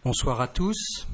Bonsoir à tous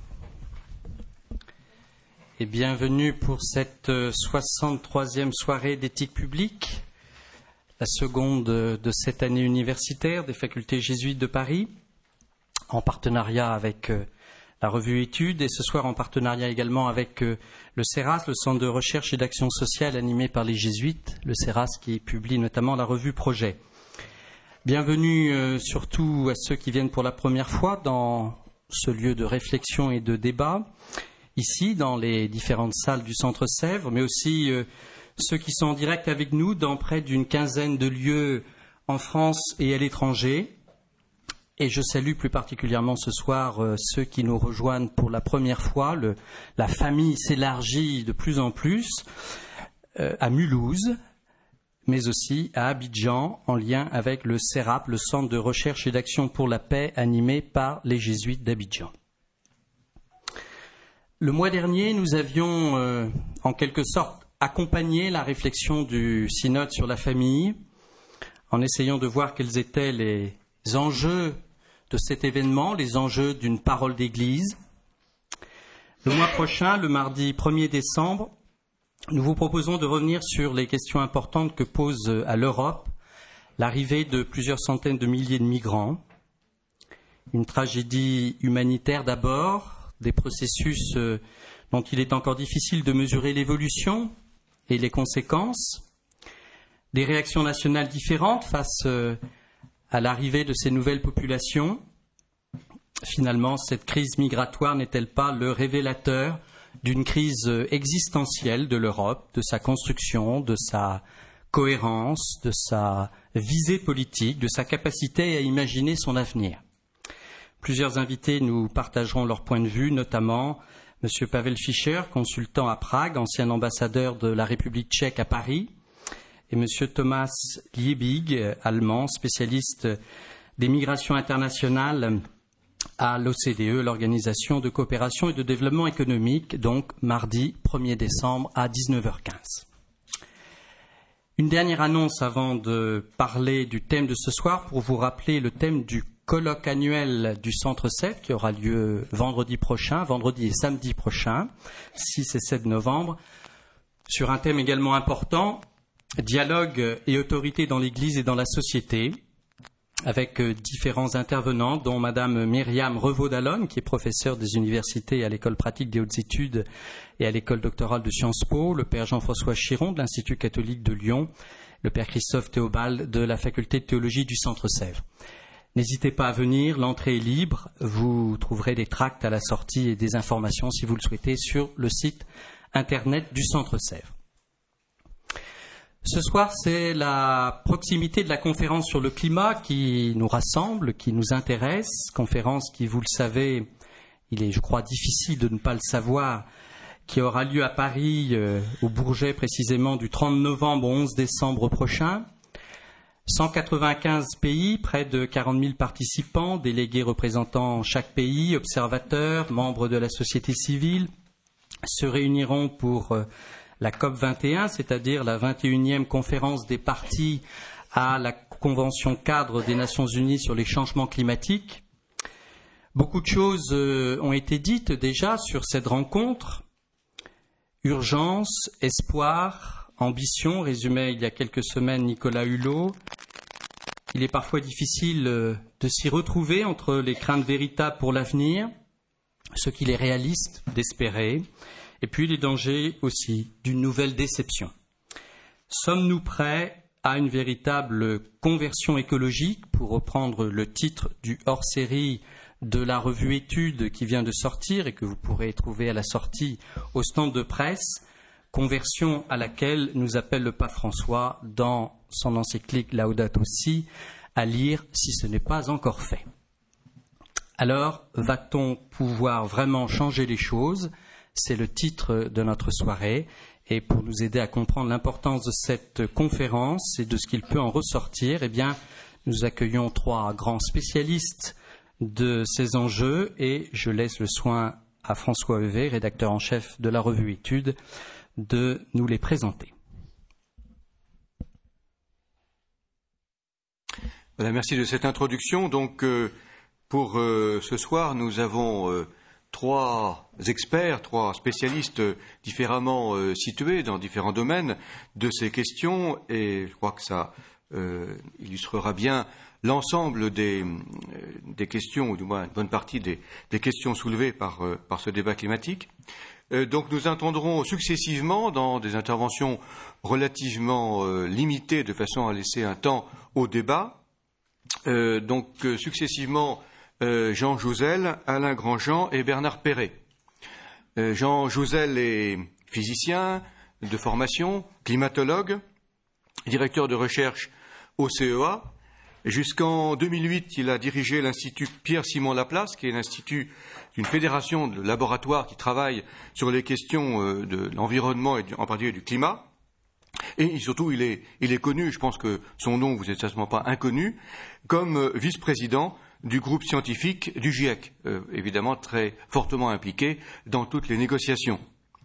et bienvenue pour cette 63e soirée d'éthique publique, la seconde de cette année universitaire des facultés jésuites de Paris, en partenariat avec la revue Études et ce soir en partenariat également avec le CERAS, le Centre de recherche et d'action sociale animé par les jésuites, le CERAS qui publie notamment la revue Projet. Bienvenue surtout à ceux qui viennent pour la première fois dans ce lieu de réflexion et de débat, ici dans les différentes salles du Centre Sèvres, mais aussi ceux qui sont en direct avec nous dans près d'une quinzaine de lieux en France et à l'étranger. Et je salue plus particulièrement ce soir ceux qui nous rejoignent pour la première fois. La famille s'élargit de plus en plus à Mulhouse, mais aussi à Abidjan, en lien avec le CERAP, le Centre de recherche et d'action pour la paix, animé par les jésuites d'Abidjan. Le mois dernier, nous avions en quelque sorte accompagné la réflexion du synode sur la famille, en essayant de voir quels étaient les enjeux de cet événement, les enjeux d'une parole d'Église. Le mois prochain, le mardi 1er décembre, nous vous proposons de revenir sur les questions importantes que pose à l'Europe l'arrivée de plusieurs centaines de milliers de migrants, une tragédie humanitaire d'abord, des processus dont il est encore difficile de mesurer l'évolution et les conséquences, des réactions nationales différentes face à l'arrivée de ces nouvelles populations. Finalement, cette crise migratoire n'est-elle pas le révélateur d'une crise existentielle de l'Europe, de sa construction, de sa cohérence, de sa visée politique, de sa capacité à imaginer son avenir? Plusieurs invités nous partageront leur point de vue, notamment M. Pavel Fischer, consultant à Prague, ancien ambassadeur de la République tchèque à Paris, et M. Thomas Liebig, allemand, spécialiste des migrations internationales à l'OCDE, l'Organisation de coopération et de développement économique, donc mardi 1er décembre à 19h15. Une dernière annonce avant de parler du thème de ce soir, pour vous rappeler le thème du colloque annuel du Centre Sèvres qui aura lieu vendredi et samedi prochain, 6 et 7 novembre, sur un thème également important, dialogue et autorité dans l'Église et dans la société, avec différents intervenants, dont Madame Myriam Revaud-Dallon, qui est professeure des universités à l'École pratique des hautes études et à l'École doctorale de Sciences Po, le Père Jean-François Chiron de l'Institut catholique de Lyon, le Père Christophe Théobald de la Faculté de théologie du Centre Sèvres. N'hésitez pas à venir, l'entrée est libre, vous trouverez des tracts à la sortie et des informations, si vous le souhaitez, sur le site internet du Centre Sèvres. Ce soir, c'est la proximité de la conférence sur le climat qui nous rassemble, qui nous intéresse. Conférence qui, vous le savez, il est, je crois, difficile de ne pas le savoir, qui aura lieu à Paris, au Bourget précisément, du 30 novembre au 11 décembre prochain. 195 pays, près de 40 000 participants, délégués représentant chaque pays, observateurs, membres de la société civile, se réuniront pour la COP21, c'est-à-dire la 21e conférence des parties à la Convention cadre des Nations Unies sur les changements climatiques. Beaucoup de choses ont été dites déjà sur cette rencontre. Urgence, espoir, ambition, résumait il y a quelques semaines Nicolas Hulot. Il est parfois difficile de s'y retrouver entre les craintes véritables pour l'avenir, ce qu'il est réaliste d'espérer, et puis les dangers aussi d'une nouvelle déception. Sommes-nous prêts à une véritable conversion écologique, pour reprendre le titre du hors-série de la revue Études qui vient de sortir et que vous pourrez trouver à la sortie au stand de presse, conversion à laquelle nous appelle le pape François dans son encyclique Laudato Si à lire si ce n'est pas encore fait. Alors, va-t-on pouvoir vraiment changer les choses ? C'est le titre de notre soirée. Et pour nous aider à comprendre l'importance de cette conférence et de ce qu'il peut en ressortir, eh bien, nous accueillons 3 grands spécialistes de ces enjeux et je laisse le soin à François Heuvet, rédacteur en chef de la revue Études, de nous les présenter. Voilà, merci de cette introduction. Donc, Pour ce soir, nous avons trois experts, trois spécialistes différemment situés dans différents domaines de ces questions, et je crois que ça illustrera bien l'ensemble des questions, ou du moins une bonne partie des questions soulevées par ce débat climatique. Donc nous entendrons successivement dans des interventions relativement limitées de façon à laisser un temps au débat. Successivement Jean Jouzel, Alain Grandjean et Bernard Perret. Jean Jouzel est physicien de formation, climatologue, directeur de recherche au CEA. Jusqu'en 2008, il a dirigé l'Institut Pierre-Simon Laplace, qui est l'institut d'une fédération de laboratoires qui travaillent sur les questions de l'environnement et en particulier du climat. Et surtout, il est connu, je pense que son nom vous est certainement pas inconnu, comme vice-président du groupe scientifique du GIEC, évidemment très fortement impliqué dans toutes les négociations.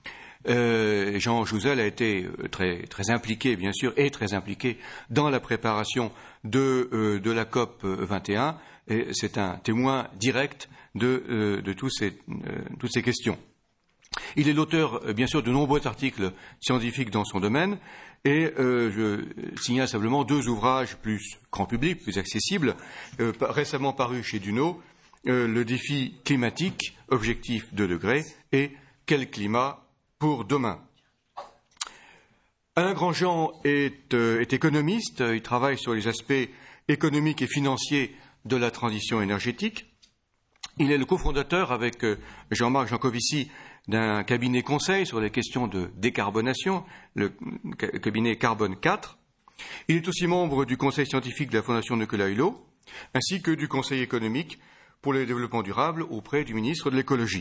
Jean Jouzel a été très impliqué, bien sûr, et très impliqué dans la préparation de la COP 21, et c'est un témoin direct de toutes ces questions. Il est l'auteur, bien sûr, de nombreux articles scientifiques dans son domaine, et je signale simplement deux ouvrages plus grand public, plus accessibles, récemment parus chez Duno, Le défi climatique, objectif 2 degrés, et Quel climat pour demain. Alain Grandjean est économiste, il travaille sur les aspects économiques et financiers de la transition énergétique. Il est le cofondateur avec Jean-Marc Jancovici d'un cabinet conseil sur les questions de décarbonation, le cabinet Carbone 4. Il est aussi membre du conseil scientifique de la Fondation Nicolas Hulot, ainsi que du conseil économique pour le développement durable auprès du ministre de l'écologie.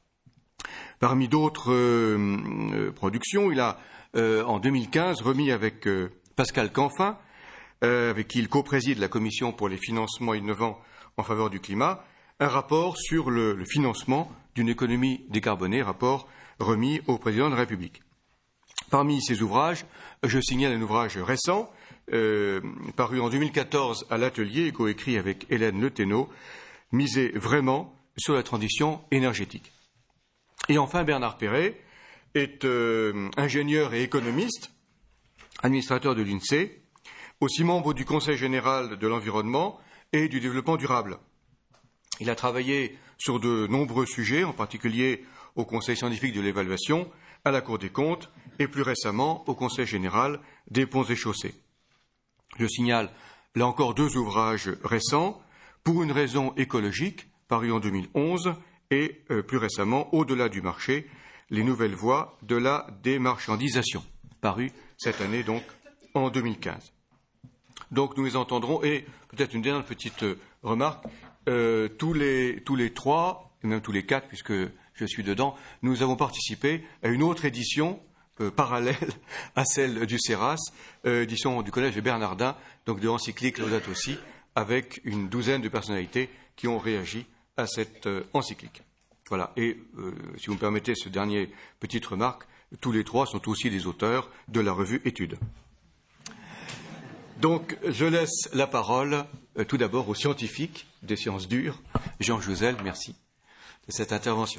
Parmi d'autres productions, il a en 2015 remis avec Pascal Canfin, avec qui il co-préside la Commission pour les financements innovants en faveur du climat, un rapport sur le financement d'une économie décarbonée, rapport remis au président de la République. Parmi ces ouvrages, je signale un ouvrage récent, paru en 2014 à l'Atelier et coécrit avec Hélène Le Thénault, Miser vraiment sur la transition énergétique. Et enfin, Bernard Perret est ingénieur et économiste, administrateur de l'INSEE, aussi membre du Conseil général de l'environnement et du développement durable. Il a travaillé sur de nombreux sujets, en particulier au Conseil scientifique de l'évaluation, à la Cour des comptes et plus récemment au Conseil général des ponts et chaussées. Je signale là encore deux ouvrages récents, Pour une raison écologique, paru en 2011, et plus récemment, Au-delà du marché, les nouvelles voies de la démarchandisation, paru cette année donc en 2015. Donc nous les entendrons, et peut-être une dernière petite remarque, tous les trois, et même tous les quatre, puisque je suis dedans, nous avons participé à une autre édition parallèle à celle du CERAS, édition du Collège des Bernardins, donc de Encyclique Laudato Si, avec une douzaine de personnalités qui ont réagi à cette encyclique. Voilà. Et si vous me permettez ce dernier petite remarque, tous les trois sont aussi des auteurs de la revue Études. Donc, je laisse la parole tout d'abord aux scientifiques des sciences dures. Jean Jouzel, merci de cette intervention.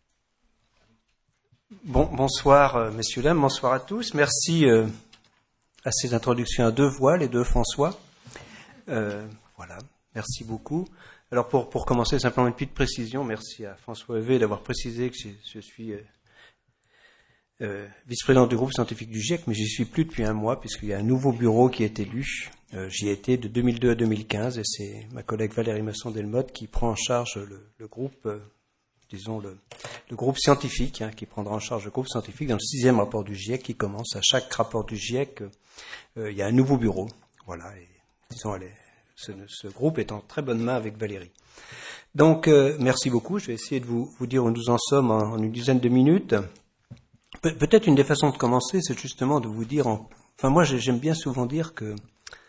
Bonsoir, messieurs, dames, bonsoir à tous. Merci à ces introductions à deux voix, les deux François. Voilà, merci beaucoup. Alors, pour commencer, simplement une petite précision. Merci à François Hervé d'avoir précisé que je suis vice-président du groupe scientifique du GIEC, mais j'y suis plus depuis un mois, puisqu'il y a un nouveau bureau qui est élu. J'y ai été de 2002 à 2015, et c'est ma collègue Valérie Masson-Delmotte qui prend en charge le groupe, le groupe scientifique, qui prendra en charge le groupe scientifique dans le 6e rapport du GIEC qui commence. À chaque rapport du GIEC, il y a un nouveau bureau. Voilà, et disons, ce groupe est en très bonne main avec Valérie. Donc, merci beaucoup. Je vais essayer de vous dire où nous en sommes en une dizaine de minutes. Peut-être une des façons de commencer, c'est justement de vous dire... Enfin, moi, j'aime bien souvent dire que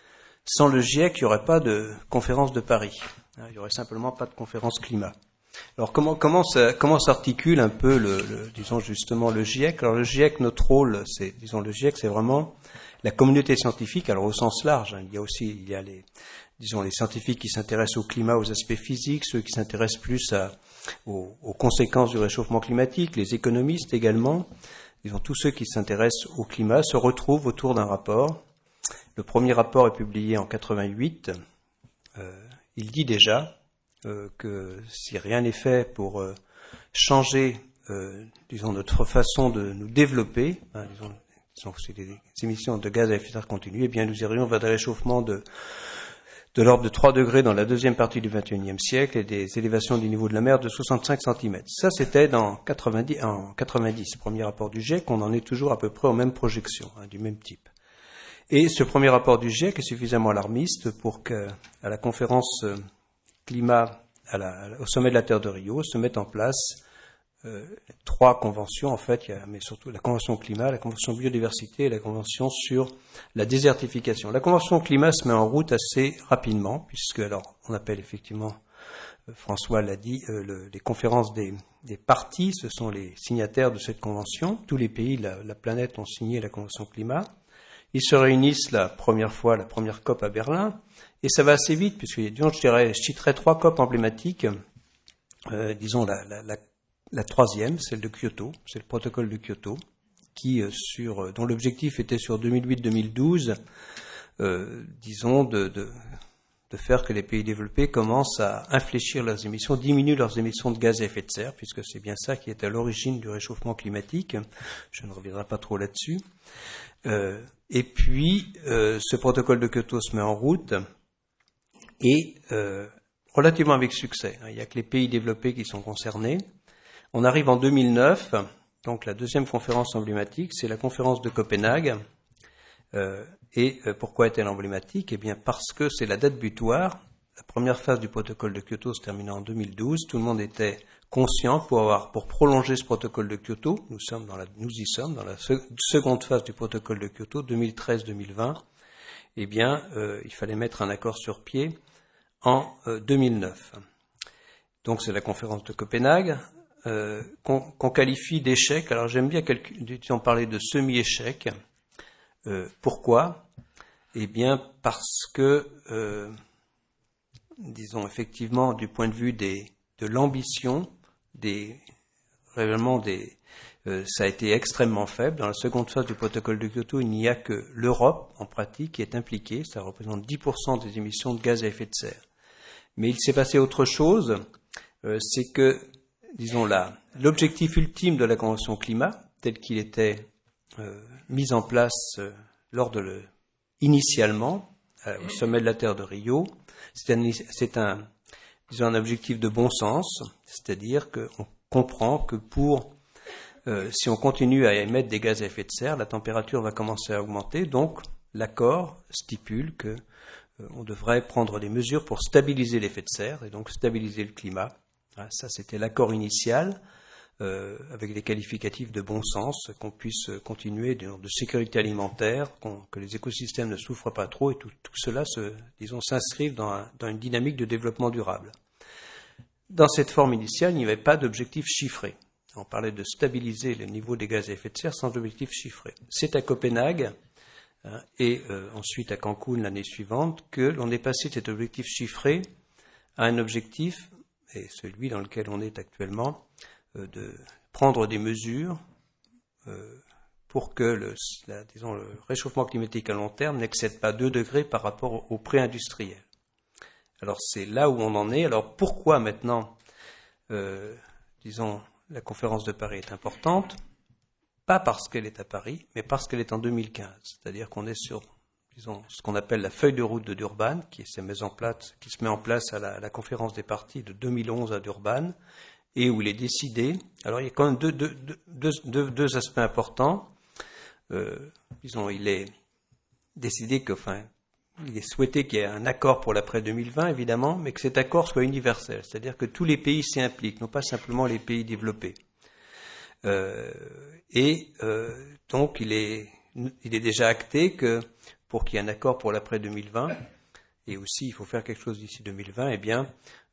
sans le GIEC, il n'y aurait pas de conférence de Paris. Il n'y aurait simplement pas de conférence climat. Alors comment s'articule un peu disons justement le GIEC? Alors le GIEC, notre rôle, le GIEC, c'est vraiment la communauté scientifique. Alors au sens large, hein, il y a les scientifiques qui s'intéressent au climat, aux aspects physiques, ceux qui s'intéressent plus aux conséquences du réchauffement climatique, les économistes également. Tous ceux qui s'intéressent au climat se retrouvent autour d'un rapport. Le premier rapport est publié en 88. Il dit déjà que si rien n'est fait pour changer, notre façon de nous développer, hein, c'est des émissions de gaz à effet de serre continues, eh bien nous irions vers des réchauffements de l'ordre de 3 degrés dans la deuxième partie du XXIe siècle et des élévations du niveau de la mer de 65 cm. Ça, c'était en 90, premier rapport du GIEC. On en est toujours à peu près aux mêmes projections, hein, du même type. Et ce premier rapport du GIEC est suffisamment alarmiste pour qu'à la conférence climat au sommet de la Terre de Rio se mettent en place 3 conventions, en fait, mais surtout la convention climat, la convention biodiversité et la convention sur la désertification. La convention climat se met en route assez rapidement, puisque, alors, on appelle effectivement, François l'a dit, les conférences des parties, ce sont les signataires de cette convention. Tous les pays de la planète ont signé la convention climat. Ils se réunissent la première COP à Berlin, et ça va assez vite, puisque, je citerai 3 COP emblématiques, la troisième, celle de Kyoto, c'est le protocole de Kyoto, dont l'objectif était sur 2008-2012, de faire que les pays développés commencent à infléchir leurs émissions, diminuent leurs émissions de gaz à effet de serre, puisque c'est bien ça qui est à l'origine du réchauffement climatique. Je ne reviendrai pas trop là-dessus. Et puis, ce protocole de Kyoto se met en route, et relativement avec succès. Il n'y a que les pays développés qui sont concernés. On arrive en 2009, donc la deuxième conférence emblématique, c'est la conférence de Copenhague. Et pourquoi est-elle emblématique? Eh bien parce que c'est la date butoir. La première phase du protocole de Kyoto se terminait en 2012. Tout le monde était conscient pour prolonger ce protocole de Kyoto. Nous y sommes dans la seconde phase du protocole de Kyoto, 2013-2020. Eh bien, il fallait mettre un accord sur pied en 2009. Donc c'est la conférence de Copenhague. Qu'on qualifie d'échec. Alors j'aime bien parler de semi-échec. Pourquoi? Eh bien parce que, effectivement, du point de vue de l'ambition, ça a été extrêmement faible. Dans la seconde phase du protocole de Kyoto, il n'y a que l'Europe, en pratique, qui est impliquée. Ça représente 10% des émissions de gaz à effet de serre. Mais il s'est passé autre chose, c'est que l'objectif ultime de la Convention climat, tel qu'il était mis en place initialement au sommet de la Terre de Rio, c'est un objectif de bon sens, c'est-à-dire qu'on comprend que si on continue à émettre des gaz à effet de serre, la température va commencer à augmenter, donc l'accord stipule que on devrait prendre des mesures pour stabiliser l'effet de serre et donc stabiliser le climat. Ça, c'était l'accord initial, avec des qualificatifs de bon sens, qu'on puisse continuer de sécurité alimentaire, que les écosystèmes ne souffrent pas trop, et tout cela s'inscrive dans une dynamique de développement durable. Dans cette forme initiale, il n'y avait pas d'objectif chiffré. On parlait de stabiliser le niveau des gaz à effet de serre sans objectif chiffré. C'est à Copenhague, et ensuite à Cancun l'année suivante, que l'on est passé de cet objectif chiffré à un objectif, et celui dans lequel on est actuellement, de prendre des mesures pour que le réchauffement climatique à long terme n'excède pas 2 degrés par rapport au pré-industriel. Alors c'est là où on en est. Alors pourquoi maintenant, la conférence de Paris est importante? Pas parce qu'elle est à Paris, mais parce qu'elle est en 2015. C'est-à-dire qu'on est sur ce qu'on appelle la feuille de route de Durban, qui se met en place à la conférence des parties de 2011 à Durban, et où il est décidé. Alors il y a quand même deux aspects importants. Il est décidé il est souhaité qu'il y ait un accord pour l'après 2020, évidemment, mais que cet accord soit universel, c'est-à-dire que tous les pays s'y impliquent, non pas simplement les pays développés. Donc il est déjà acté que pour qu'il y ait un accord pour l'après 2020, et aussi il faut faire quelque chose d'ici 2020, eh bien,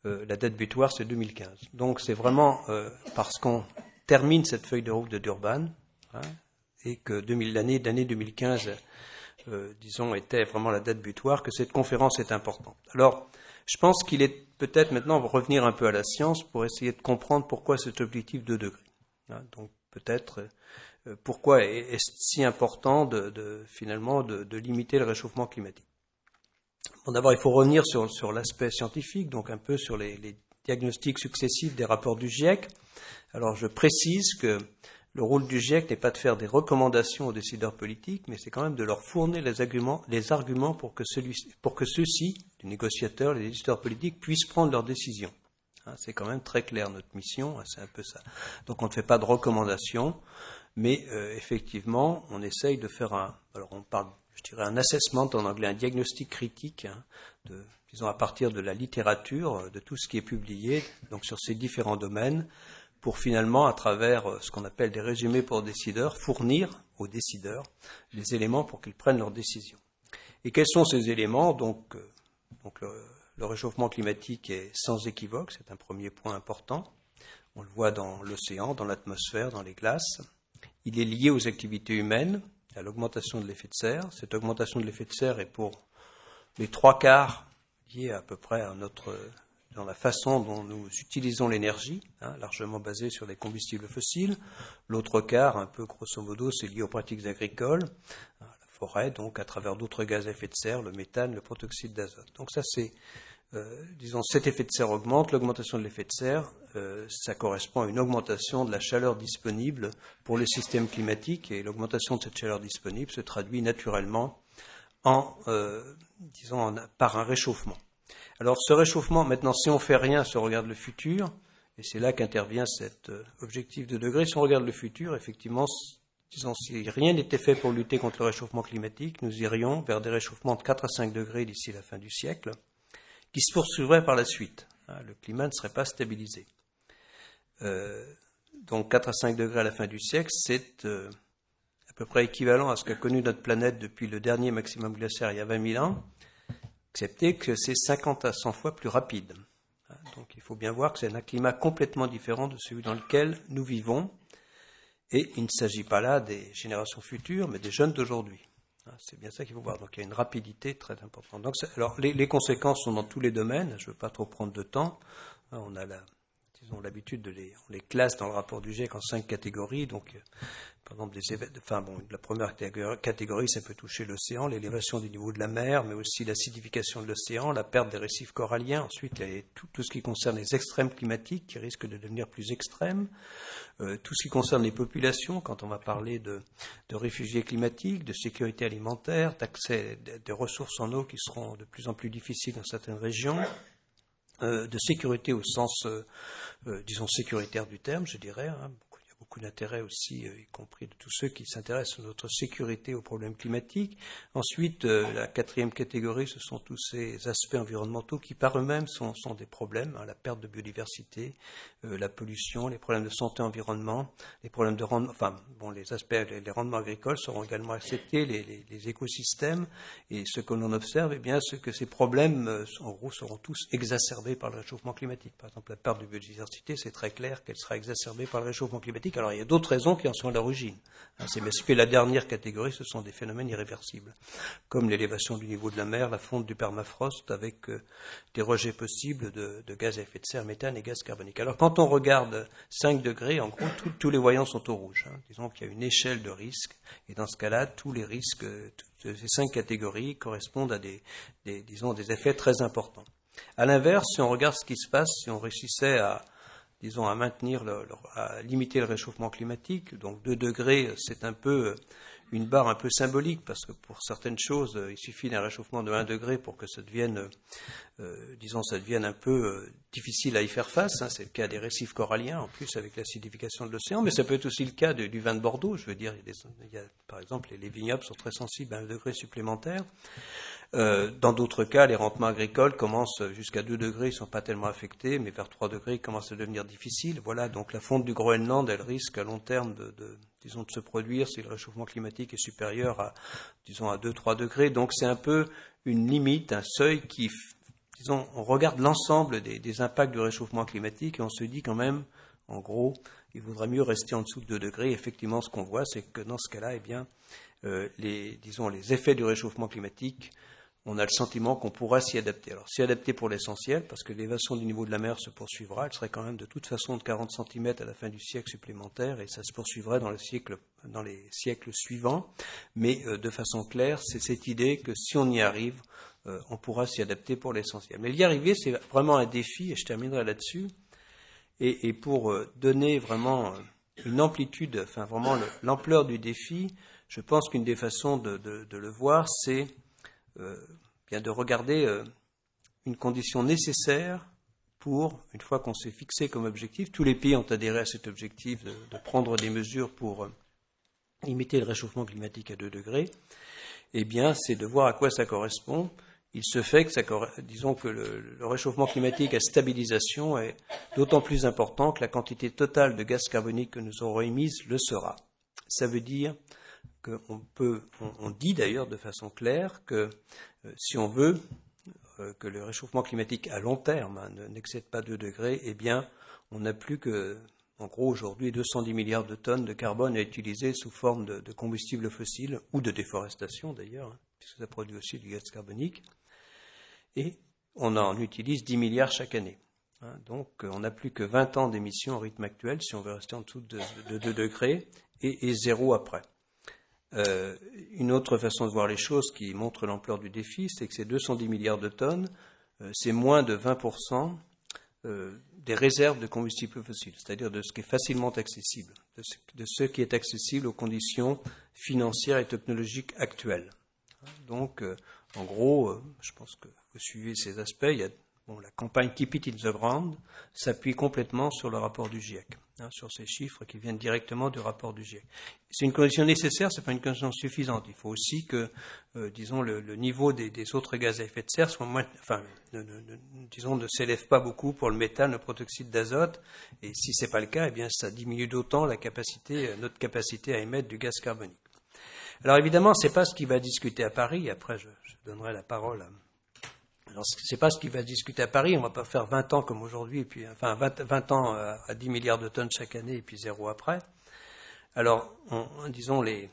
la date butoir, c'est 2015. Donc c'est vraiment parce qu'on termine cette feuille de route de Durban, hein, et que l'année 2015, disons, était vraiment la date butoir, que cette conférence est importante. Alors, je pense qu'il est peut-être maintenant revenir un peu à la science pour essayer de comprendre pourquoi cet objectif 2 degrés. Hein, donc peut-être pourquoi est-ce si important finalement de limiter le réchauffement climatique. Bon, d'abord, il faut revenir sur l'aspect scientifique, donc un peu sur les diagnostics successifs des rapports du GIEC. Alors, je précise que le rôle du GIEC n'est pas de faire des recommandations aux décideurs politiques, mais c'est quand même de leur fournir les arguments pour que ceux-ci, les négociateurs, les décideurs politiques, puissent prendre leurs décisions. Hein, c'est quand même très clair notre mission, hein, c'est un peu ça. Donc, on ne fait pas de recommandations, mais effectivement, on essaye de faire alors on parle, je dirais, un assessment en anglais, un diagnostic critique, hein, disons à partir de la littérature, de tout ce qui est publié, donc sur ces différents domaines, pour finalement, à travers ce qu'on appelle des résumés pour décideurs, fournir aux décideurs les éléments pour qu'ils prennent leurs décisions. Et quels sont ces éléments ? Donc le réchauffement climatique est sans équivoque, c'est un premier point important. On le voit dans l'océan, dans l'atmosphère, dans les glaces. Il est lié aux activités humaines, à l'augmentation de l'effet de serre. Cette augmentation de l'effet de serre est pour les 3/4 liée à peu près à dans la façon dont nous utilisons l'énergie, hein, largement basée sur les combustibles fossiles. L'autre quart, un peu grosso modo, c'est lié aux pratiques agricoles, à la forêt, donc à travers d'autres gaz à effet de serre, le méthane, le protoxyde d'azote. Donc ça, c'est, disons, cet effet de serre augmente, l'augmentation de l'effet de serre, ça correspond à une augmentation de la chaleur disponible pour le système climatique, et l'augmentation de cette chaleur disponible se traduit naturellement par un réchauffement. Alors ce réchauffement, maintenant, si on ne fait rien, si on regarde le futur, et c'est là qu'intervient cet objectif 2 degrés, si on regarde le futur, effectivement, disons, si rien n'était fait pour lutter contre le réchauffement climatique, nous irions vers des réchauffements de 4 à 5 degrés d'ici la fin du siècle, qui se poursuivraient par la suite. Le climat ne serait pas stabilisé. Donc 4 à 5 degrés à la fin du siècle, c'est à peu près équivalent à ce qu'a connu notre planète depuis le dernier maximum glaciaire il y a 20 000 ans, excepté que c'est 50 à 100 fois plus rapide. Donc il faut bien voir que c'est un climat complètement différent de celui dans lequel nous vivons, et il ne s'agit pas là des générations futures, mais des jeunes d'aujourd'hui. C'est bien ça qu'il faut voir. Donc il y a une rapidité très importante. Donc, alors les conséquences sont dans tous les domaines, je ne veux pas trop prendre de temps. On a l'habitude on les classe dans le rapport du GIEC en 5 catégories. Donc, par exemple, la première catégorie, ça peut toucher l'océan, l'élévation du niveau de la mer, mais aussi l'acidification de l'océan, la perte des récifs coralliens. Ensuite, il y a tout ce qui concerne les extrêmes climatiques qui risquent de devenir plus extrêmes. Tout ce qui concerne les populations, quand on va parler de réfugiés climatiques, de sécurité alimentaire, d'accès des ressources en eau qui seront de plus en plus difficiles dans certaines régions. De sécurité au sens, disons, sécuritaire du terme, je dirais. Il y a beaucoup d'intérêt aussi, y compris de tous ceux qui s'intéressent à notre sécurité aux problèmes climatiques. Ensuite, la 4e catégorie, ce sont tous ces aspects environnementaux qui par eux-mêmes sont des problèmes, la perte de biodiversité, la pollution, les problèmes de santé environnement, les problèmes de rendement, les rendements agricoles seront également acceptés, les écosystèmes, et ce que l'on observe, c'est que ces problèmes, en gros, seront tous exacerbés par le réchauffement climatique. Par exemple, la perte de biodiversité, c'est très clair qu'elle sera exacerbée par le réchauffement climatique. Alors, il y a d'autres raisons qui en sont à l'origine. C'est la dernière catégorie, ce sont des phénomènes irréversibles, comme l'élévation du niveau de la mer, la fonte du permafrost, avec des rejets possibles de gaz à effet de serre, méthane et gaz carbonique. Alors, quand on regarde 5 degrés, en gros, tous les voyants sont au rouge. Disons qu'il y a une échelle de risques, et dans ce cas-là, tous les risques, toutes ces 5 catégories correspondent à des effets très importants. À l'inverse, si on regarde ce qui se passe, si on réussissait à limiter le réchauffement climatique, donc 2 degrés, c'est un peu une barre un peu symbolique, parce que pour certaines choses, il suffit d'un réchauffement de 1 degré pour que ça devienne un peu difficile à y faire face. C'est le cas des récifs coralliens, en plus avec l'acidification de l'océan, mais ça peut être aussi le cas du vin de Bordeaux. Je veux dire, par exemple, les vignobles sont très sensibles à 1 degré supplémentaire. Dans d'autres cas, les rendements agricoles commencent jusqu'à 2 degrés, ils ne sont pas tellement affectés, mais vers 3 degrés, ils commencent à devenir difficiles. Voilà, donc la fonte du Groenland, elle risque à long terme de se produire si le réchauffement climatique est supérieur à 2-3 degrés. Donc c'est un peu une limite, un seuil qui disons, on regarde l'ensemble des impacts du réchauffement climatique et on se dit quand même, en gros, il vaudrait mieux rester en dessous de 2 degrés. Effectivement, ce qu'on voit, c'est que dans ce cas-là, eh bien, les effets du réchauffement climatique, on a le sentiment qu'on pourra s'y adapter. Alors, s'y adapter pour l'essentiel, parce que l'élévation du niveau de la mer se poursuivra. Elle serait quand même de toute façon de 40 cm à la fin du siècle supplémentaire, et ça se poursuivrait dans les siècles suivants. Mais de façon claire, c'est cette idée que si on y arrive, on pourra s'y adapter pour l'essentiel. Mais y arriver, c'est vraiment un défi, et je terminerai là-dessus. Et pour donner vraiment une amplitude, enfin vraiment l'ampleur du défi, je pense qu'une des façons de le voir, c'est bien de regarder une condition nécessaire pour, une fois qu'on s'est fixé comme objectif, tous les pays ont adhéré à cet objectif de prendre des mesures pour limiter le réchauffement climatique à 2 degrés, eh bien, c'est de voir à quoi ça correspond. Il se fait que disons que le réchauffement climatique à stabilisation est d'autant plus important que la quantité totale de gaz carbonique que nous aurons émise le sera. Ça veut dire on dit d'ailleurs de façon claire que si on veut que le réchauffement climatique à long terme n'excède pas 2 degrés, eh bien, on n'a plus que, en gros, aujourd'hui, 210 milliards de tonnes de carbone à utiliser sous forme de combustibles fossiles ou de déforestation d'ailleurs, puisque ça produit aussi du gaz carbonique. Et on en utilise 10 milliards chaque année. Donc, on n'a plus que 20 ans d'émissions au rythme actuel si on veut rester en dessous de 2 degrés et 0 après. Une autre façon de voir les choses qui montre l'ampleur du défi, c'est que ces 210 milliards de tonnes, c'est moins de 20% des réserves de combustibles fossiles, c'est-à-dire de ce qui est facilement accessible, de ce qui est accessible aux conditions financières et technologiques actuelles. Donc, en gros, je pense que vous suivez ces aspects. Il y a, la campagne Keep It in the Ground s'appuie complètement sur le rapport du GIEC, sur ces chiffres qui viennent directement du rapport du GIEC. C'est une condition nécessaire, ce n'est pas une condition suffisante. Il faut aussi que, disons, le niveau des autres gaz à effet de serre soit moins, ne s'élève pas beaucoup pour le méthane, le protoxyde d'azote. Et si ce n'est pas le cas, eh bien, ça diminue d'autant notre capacité à émettre du gaz carbonique. Alors évidemment, ce n'est pas ce qui va discuter à Paris. Après, je donnerai la parole à... Alors, ce n'est pas ce qui va discuter à Paris. On ne va pas faire 20 ans comme aujourd'hui, et puis, 20 ans à 10 milliards de tonnes chaque année, et puis 0 après. Alors, les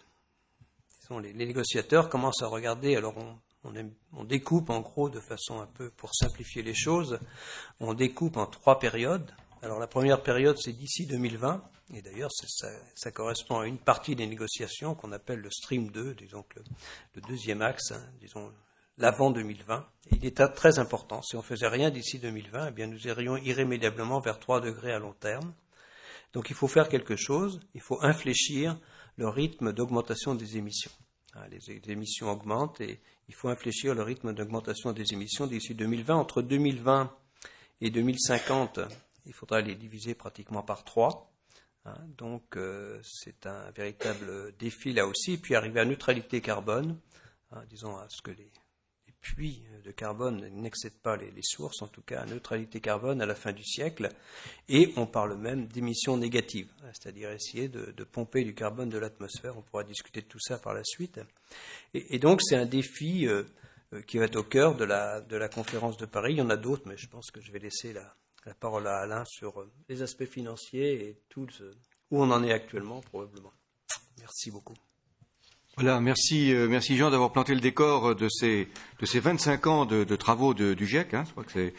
négociateurs commencent à regarder. Alors, on découpe en gros de façon un peu, pour simplifier les choses, on découpe en 3 périodes. Alors, la première période, c'est d'ici 2020. Et d'ailleurs, ça correspond à une partie des négociations qu'on appelle le Stream 2, disons que le deuxième axe, disons l'avant 2020. Et il est très important. Si on ne faisait rien d'ici 2020, eh bien, nous irions irrémédiablement vers 3 degrés à long terme. Donc, il faut faire quelque chose. Il faut infléchir le rythme d'augmentation des émissions. Les émissions augmentent et il faut infléchir le rythme d'augmentation des émissions d'ici 2020. Entre 2020 et 2050, il faudra les diviser pratiquement par 3. Donc, c'est un véritable défi là aussi. Puis arriver à neutralité carbone, disons à ce que les puits de carbone n'excèdent pas les sources, en tout cas à neutralité carbone à la fin du siècle. Et on parle même d'émissions négatives, c'est-à-dire essayer de pomper du carbone de l'atmosphère. On pourra discuter de tout ça par la suite. Et donc, c'est un défi qui va être au cœur de la conférence de Paris. Il y en a d'autres, mais je pense que je vais laisser la parole à Alain sur les aspects financiers et tout où on en est actuellement, probablement. Merci beaucoup. Voilà, merci Jean d'avoir planté le décor de ces 25 ans de travaux du GIEC, je crois que c'est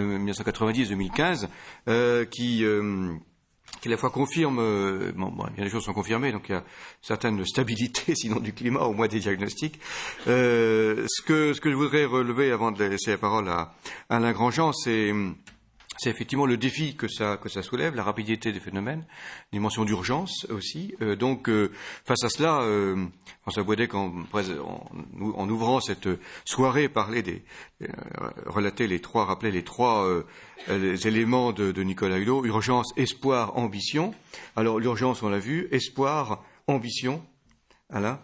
1990-2015, qui à la fois confirme, bien les choses sont confirmées, donc il y a certaines stabilités, sinon du climat, au moins des diagnostics. Ce que je voudrais relever avant de laisser la parole à Alain Grandjean, c'est effectivement le défi que ça soulève, la rapidité des phénomènes, dimension d'urgence aussi. Donc, face à cela, François Baudet, en ouvrant cette soirée, rappelait les trois éléments de Nicolas Hulot: urgence, espoir, ambition. Alors, l'urgence, on l'a vu, espoir, ambition. Alain?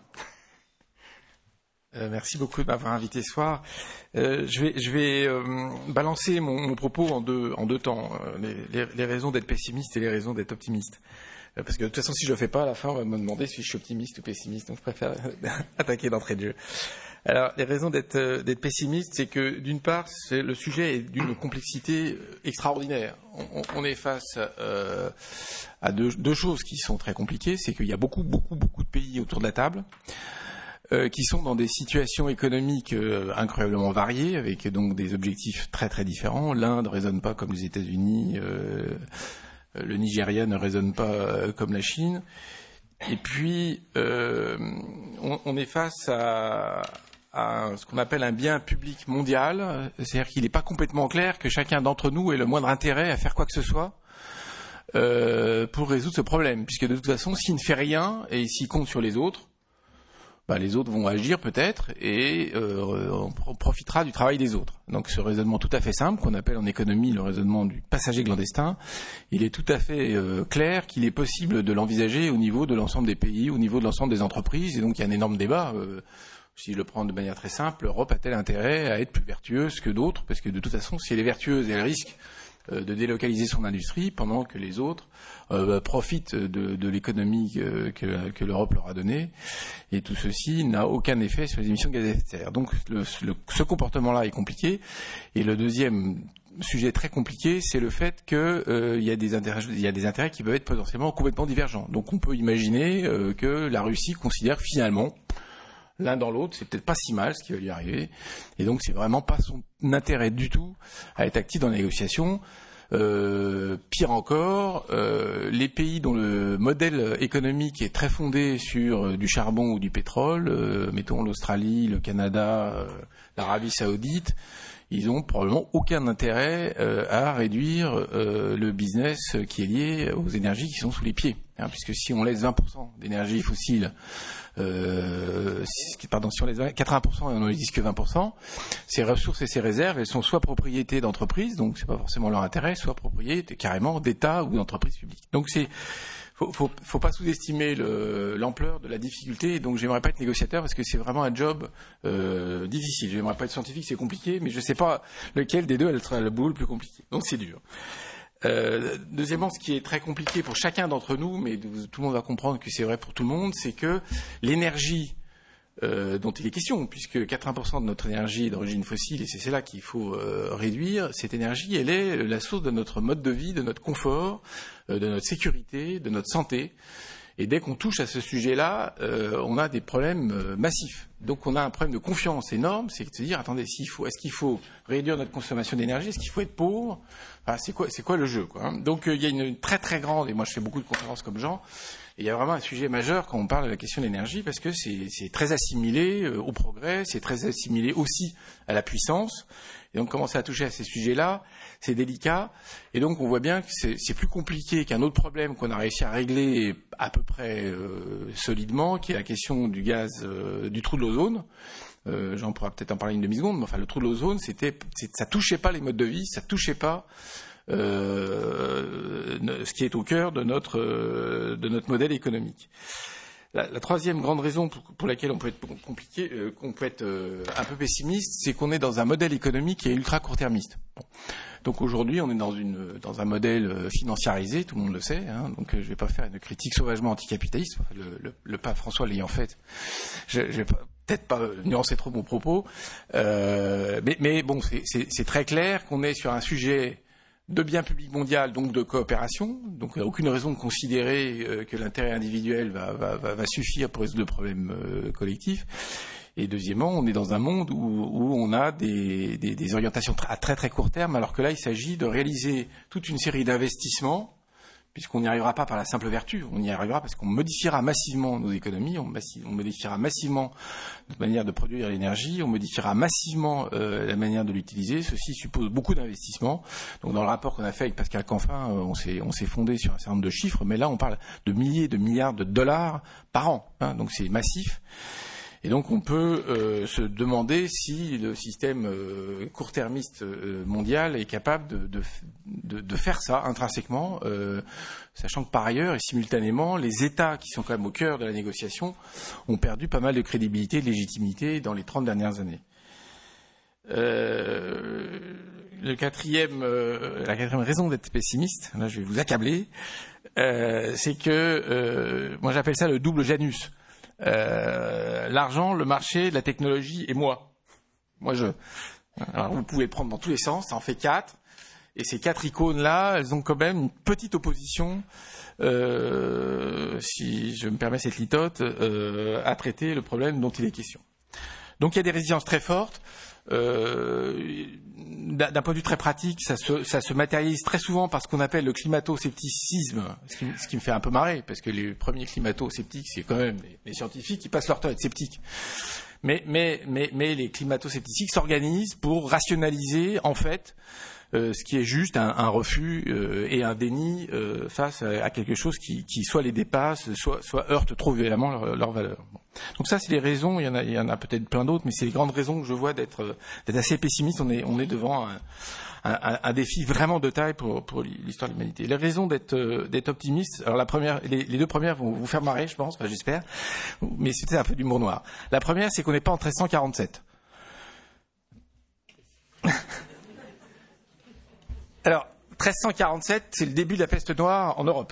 Merci beaucoup de m'avoir invité ce soir. Je vais balancer mon propos en deux temps. Les raisons d'être pessimiste et les raisons d'être optimiste. Parce que de toute façon, si je le fais pas, à la fin, on va me demander si je suis optimiste ou pessimiste. Donc, je préfère attaquer d'entrée de jeu. Alors, les raisons d'être pessimiste, c'est que d'une part, le sujet est d'une complexité extraordinaire. On est face à deux choses qui sont très compliquées. C'est qu'il y a beaucoup de pays autour de la table qui sont dans des situations économiques incroyablement variées, avec donc des objectifs très très différents. L'Inde ne raisonne pas comme les États-Unis, le Nigeria ne raisonne pas comme la Chine. Et puis, on est face à ce qu'on appelle un bien public mondial, c'est-à-dire qu'il n'est pas complètement clair que chacun d'entre nous ait le moindre intérêt à faire quoi que ce soit pour résoudre ce problème, puisque de toute façon, s'il ne fait rien et s'il compte sur les autres, les autres vont agir peut-être et on profitera du travail des autres. Donc ce raisonnement tout à fait simple, qu'on appelle en économie le raisonnement du passager clandestin, il est tout à fait clair qu'il est possible de l'envisager au niveau de l'ensemble des pays, au niveau de l'ensemble des entreprises, et donc il y a un énorme débat. Si je le prends de manière très simple, l'Europe a-t-elle intérêt à être plus vertueuse que d'autres? Parce que de toute façon, si elle est vertueuse, elle risque de délocaliser son industrie pendant que les autres profitent de l'économie que l'Europe leur a donnée. Et tout ceci n'a aucun effet sur les émissions de gaz à effet de serre. Donc ce comportement-là est compliqué. Et le deuxième sujet très compliqué, c'est le fait qu'il y a des intérêts qui peuvent être potentiellement complètement divergents. Donc on peut imaginer que la Russie considère finalement l'un dans l'autre, c'est peut-être pas si mal ce qui va lui arriver, et donc c'est vraiment pas son intérêt du tout à être actif dans la négociation. Pire encore, les pays dont le modèle économique est très fondé sur du charbon ou du pétrole, mettons l'Australie, le Canada, l'Arabie Saoudite, ils ont probablement aucun intérêt à réduire le business qui est lié aux énergies qui sont sous les pieds, puisque si on laisse 20% d'énergie fossile si on laisse 80% et on n'en utilise que 20%, ces ressources et ces réserves, elles sont soit propriété d'entreprises, donc c'est pas forcément leur intérêt, soit propriété carrément d'État ou d'entreprises publiques. Donc faut pas sous-estimer l'ampleur de la difficulté. Donc j'aimerais pas être négociateur parce que c'est vraiment un job difficile. J'aimerais pas être scientifique, c'est compliqué, mais je sais pas lequel des deux sera le boulot le plus compliqué. Donc c'est dur. Deuxièmement, ce qui est très compliqué pour chacun d'entre nous, mais tout le monde va comprendre que c'est vrai pour tout le monde, c'est que l'énergie dont il est question, puisque 80% de notre énergie est d'origine fossile, et c'est celle-là qu'il faut réduire, cette énergie, elle est la source de notre mode de vie, de notre confort, de notre sécurité, de notre santé. Et dès qu'on touche à ce sujet-là, on a des problèmes massifs. Donc on a un problème de confiance énorme, c'est de se dire, attendez, est-ce qu'il faut réduire notre consommation d'énergie, est-ce qu'il faut être pauvre, c'est quoi le jeu, quoi, hein. Donc il y a une très très grande, et moi je fais beaucoup de conférences comme Jean, et il y a vraiment un sujet majeur quand on parle de la question de l'énergie, parce que c'est très assimilé au progrès, c'est très assimilé aussi à la puissance. Et donc commencer à toucher à ces sujets-là, c'est délicat. Et donc on voit bien que c'est plus compliqué qu'un autre problème qu'on a réussi à régler à peu près solidement, qui est la question du gaz, du trou de l'ozone. J'en pourrais peut-être en parler une demi-seconde, mais enfin le trou de l'ozone, ça touchait pas les modes de vie, ça touchait pas ce qui est au cœur de notre modèle économique. La troisième grande raison pour laquelle on peut être un peu pessimiste, c'est qu'on est dans un modèle économique qui est ultra court-termiste. Bon. Donc aujourd'hui, on est dans un modèle financiarisé, tout le monde le sait, hein, donc je ne vais pas faire une critique sauvagement anticapitaliste, le pape François l'ayant fait. Je vais peut-être pas nuancer trop mon propos, mais bon, c'est très clair qu'on est sur un sujet de bien public mondial, donc de coopération. Donc il n'y a aucune raison de considérer que l'intérêt individuel va suffire pour résoudre le problème collectif. Et deuxièmement, on est dans un monde où on a des orientations à très très court terme, alors que là, il s'agit de réaliser toute une série d'investissements, puisqu'on n'y arrivera pas par la simple vertu, on y arrivera parce qu'on modifiera massivement nos économies, on modifiera massivement notre manière de produire l'énergie, on modifiera massivement la manière de l'utiliser. Ceci suppose beaucoup d'investissements. Donc dans le rapport qu'on a fait avec Pascal Canfin, on s'est fondé sur un certain nombre de chiffres, mais là on parle de milliers de milliards de dollars par an, hein, donc c'est massif. Et donc on peut se demander si le système court-termiste mondial est capable de faire ça intrinsèquement, sachant que par ailleurs et simultanément, les États qui sont quand même au cœur de la négociation ont perdu pas mal de crédibilité et de légitimité dans les 30 dernières années. La quatrième raison d'être pessimiste, là je vais vous accabler, c'est que moi j'appelle ça le double Janus. l'argent, le marché, la technologie et moi. Alors vous pouvez le prendre dans tous les sens, ça en fait 4. Et ces 4 icônes-là, elles ont quand même une petite opposition, si je me permets cette litote, à traiter le problème dont il est question. Donc il y a des résistances très fortes. D'un point de vue très pratique, ça se matérialise très souvent par ce qu'on appelle le climato-scepticisme, ce qui me fait un peu marrer, parce que les premiers climato-sceptiques, c'est quand même les scientifiques qui passent leur temps à être sceptiques. Mais les climato-sceptiques s'organisent pour rationaliser, en fait, ce qui est juste un refus et un déni face à quelque chose qui soit les dépasse, soit heurte trop violemment leur valeur. Bon. Donc ça, c'est les raisons. Il y en a peut-être plein d'autres, mais c'est les grandes raisons que je vois d'être assez pessimiste. On est devant un défi vraiment de taille pour l'histoire de l'humanité. Les raisons d'être optimiste. Alors la première, les 2 premières vont vous faire marrer, je pense, j'espère, mais c'était un peu d'humour noir. La première, c'est qu'on n'est pas en 1347. Alors, 1347, c'est le début de la peste noire en Europe.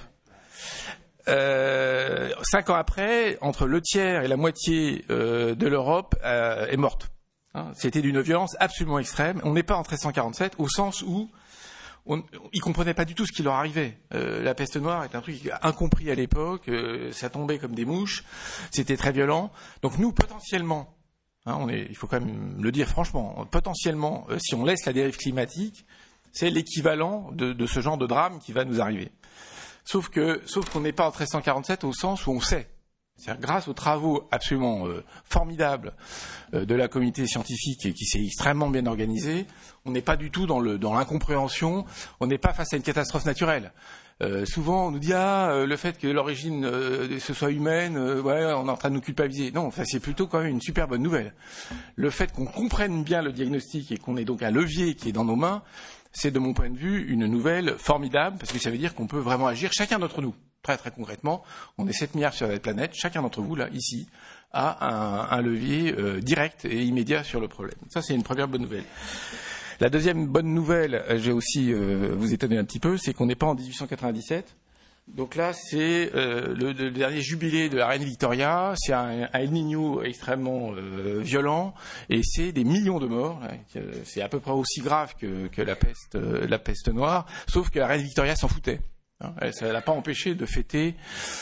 5 ans après, entre le tiers et la moitié de l'Europe est morte. C'était d'une violence absolument extrême. On n'est pas en 1347 au sens où ils comprenaient pas du tout ce qui leur arrivait. La peste noire est un truc incompris à l'époque. Ça tombait comme des mouches. C'était très violent. Donc nous, potentiellement, il faut quand même le dire franchement, potentiellement, si on laisse la dérive climatique, c'est l'équivalent de ce genre de drame qui va nous arriver. Sauf qu'on n'est pas en 1347 au sens où on sait. C'est-à-dire, grâce aux travaux absolument formidables de la communauté scientifique qui s'est extrêmement bien organisée, on n'est pas du tout dans l'incompréhension, on n'est pas face à une catastrophe naturelle. Souvent, on nous dit le fait que l'origine ce soit humaine, on est en train de nous culpabiliser. Non, c'est plutôt quand même une super bonne nouvelle. Le fait qu'on comprenne bien le diagnostic et qu'on ait donc un levier qui est dans nos mains, c'est de mon point de vue une nouvelle formidable, parce que ça veut dire qu'on peut vraiment agir, chacun d'entre nous, très très concrètement. On est 7 milliards sur la planète, chacun d'entre vous, là, ici, a un levier direct et immédiat sur le problème. Ça, c'est une première bonne nouvelle. La deuxième bonne nouvelle, j'ai aussi vous étonner un petit peu, c'est qu'on n'est pas en 1897. Donc là, c'est le dernier jubilé de la reine Victoria. C'est un El Niño extrêmement violent et c'est des millions de morts. C'est à peu près aussi grave que la peste noire, sauf que la reine Victoria s'en foutait. Ça ne l'a pas empêché de fêter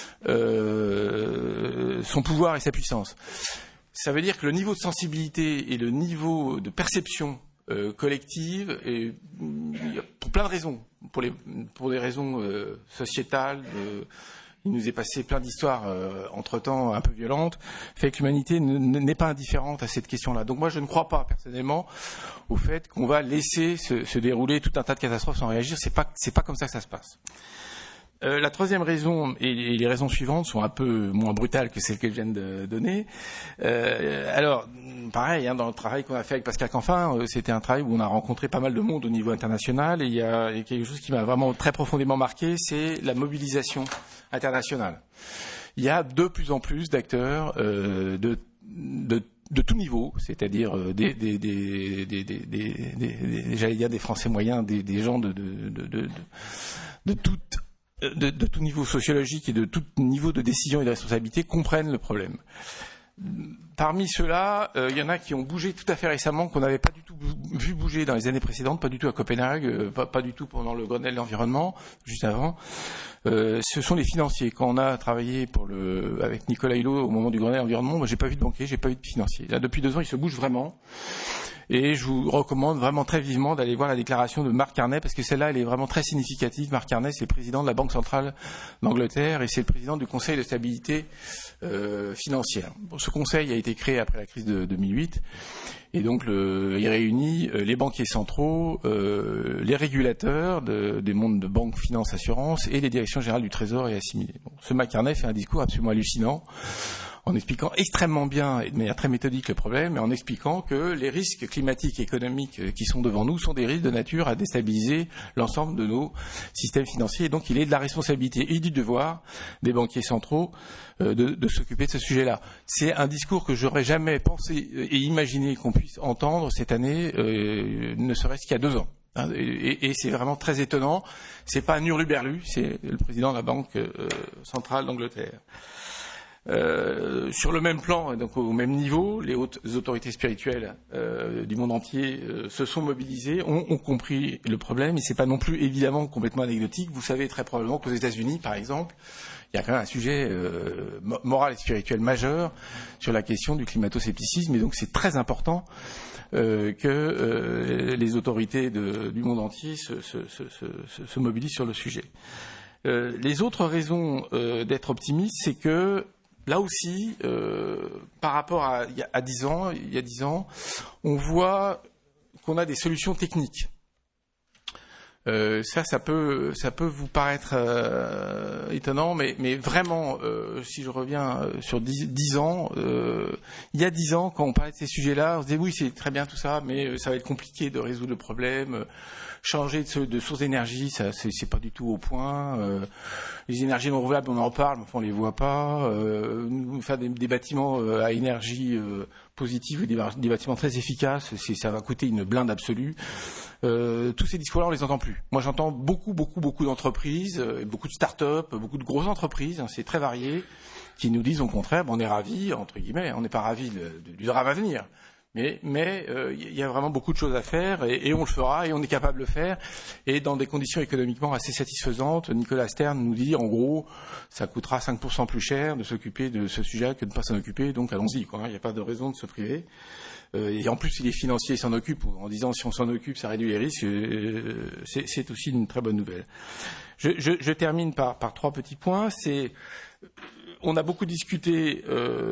son pouvoir et sa puissance. Ça veut dire que le niveau de sensibilité et le niveau de perception collective, et pour plein de raisons, pour des raisons sociétales, il nous est passé plein d'histoires entre-temps un peu violentes, fait que l'humanité n'est pas indifférente à cette question-là. Donc moi je ne crois pas personnellement au fait qu'on va laisser se dérouler tout un tas de catastrophes sans réagir. C'est pas comme ça que ça se passe. La troisième raison, et les raisons suivantes sont un peu moins brutales que celles que je viens de donner. Alors, pareil, dans le travail qu'on a fait avec Pascal Canfin, c'était un travail où on a rencontré pas mal de monde au niveau international, et il y a quelque chose qui m'a vraiment très profondément marqué, c'est la mobilisation internationale. Il y a de plus en plus d'acteurs de tout niveau, c'est-à-dire j'allais dire des Français moyens, des gens de tout niveau sociologique et de tout niveau de décision et de responsabilité comprennent le problème. Parmi ceux-là, il y en a qui ont bougé tout à fait récemment, qu'on n'avait pas du tout vu bouger dans les années précédentes, pas du tout à Copenhague, pas du tout pendant le Grenelle de l'environnement, juste avant. Ce sont les financiers. Quand on a travaillé avec Nicolas Hulot au moment du Grenelle de l'environnement, moi j'ai pas vu de banquier, j'ai pas vu de financier. Là, depuis 2 ans, ils se bougent vraiment. Et je vous recommande vraiment très vivement d'aller voir la déclaration de Mark Carney, parce que celle-là, elle est vraiment très significative. Mark Carney, c'est le président de la Banque centrale d'Angleterre et c'est le président du Conseil de stabilité financière. Bon, ce conseil a été créé après la crise de 2008 et donc il réunit les banquiers centraux, les régulateurs des mondes de banque, finance, assurance et les directions générales du Trésor et assimilés. Bon, ce Mark Carney fait un discours absolument hallucinant, en expliquant extrêmement bien et de manière très méthodique le problème, et en expliquant que les risques climatiques et économiques qui sont devant nous sont des risques de nature à déstabiliser l'ensemble de nos systèmes financiers. Et donc il est de la responsabilité et du devoir des banquiers centraux de s'occuper de ce sujet-là. C'est un discours que j'aurais jamais pensé et imaginé qu'on puisse entendre cette année, ne serait-ce qu'il y a 2 ans. Et c'est vraiment très étonnant. C'est pas un hurluberlu, c'est le président de la Banque centrale d'Angleterre. Sur le même plan, donc au même niveau, les hautes autorités spirituelles du monde entier se sont mobilisées, ont compris le problème, et c'est pas non plus évidemment complètement anecdotique. Vous savez très probablement qu'aux États-Unis, par exemple, il y a quand même un sujet moral et spirituel majeur sur la question du climato-scepticisme, et donc c'est très important que les autorités du monde entier se mobilisent sur le sujet. Les autres raisons d'être optimiste, c'est que là aussi, par rapport à il y a 10 ans, on voit qu'on a des solutions techniques. Ça peut vous paraître étonnant, mais vraiment, si je reviens sur 10 ans, il y a 10 ans, quand on parlait de ces sujets-là, on se disait oui, c'est très bien tout ça, mais ça va être compliqué de résoudre le problème. Changer de source d'énergie, ça c'est pas du tout au point. Les énergies renouvelables, on en parle, mais enfin on les voit pas. Faire des bâtiments à énergie positive, des bâtiments très efficaces, ça va coûter une blinde absolue. Tous ces discours-là, on les entend plus. Moi, j'entends beaucoup d'entreprises, beaucoup de start-up, beaucoup de grosses entreprises, hein, c'est très varié, qui nous disent au contraire, on est ravis, entre guillemets, on n'est pas ravis du drame à venir. Mais il y a vraiment beaucoup de choses à faire et on le fera et on est capable de le faire et dans des conditions économiquement assez satisfaisantes. Nicolas Stern nous dit en gros ça coûtera 5% plus cher de s'occuper de ce sujet que de ne pas s'en occuper, donc allons-y quoi. Il n'y a pas de raison de se priver. Et en plus si les financiers s'en occupent en disant si on s'en occupe ça réduit les risques, c'est aussi une très bonne nouvelle. Je termine par 3 petits points. On a beaucoup discuté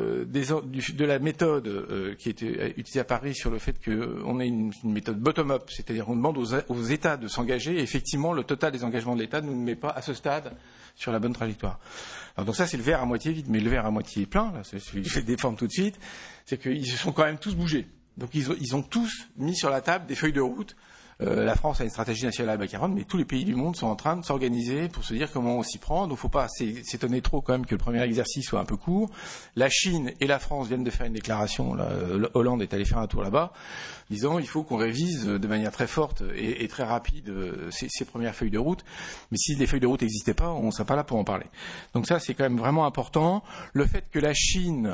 de la méthode qui était utilisée à Paris sur le fait qu'on ait une méthode bottom-up, c'est-à-dire on demande aux États de s'engager et effectivement le total des engagements de l'État ne nous met pas à ce stade sur la bonne trajectoire. Alors donc ça c'est le verre à moitié vide, mais le verre à moitié plein, là, c'est celui que je vais défendre tout de suite, c'est qu'ils se sont quand même tous bougés. Donc ils ont tous mis sur la table des feuilles de route. La France a une stratégie nationale bas carbone, mais tous les pays du monde sont en train de s'organiser pour se dire comment on s'y prend. Donc, faut pas s'étonner trop quand même que le premier exercice soit un peu court. La Chine et la France viennent de faire une déclaration. Là, Hollande est allé faire un tour là-bas, disant il faut qu'on révise de manière très forte et très rapide ces premières feuilles de route. Mais si les feuilles de route n'existaient pas, on ne serait pas là pour en parler. Donc ça, c'est quand même vraiment important. Le fait que la Chine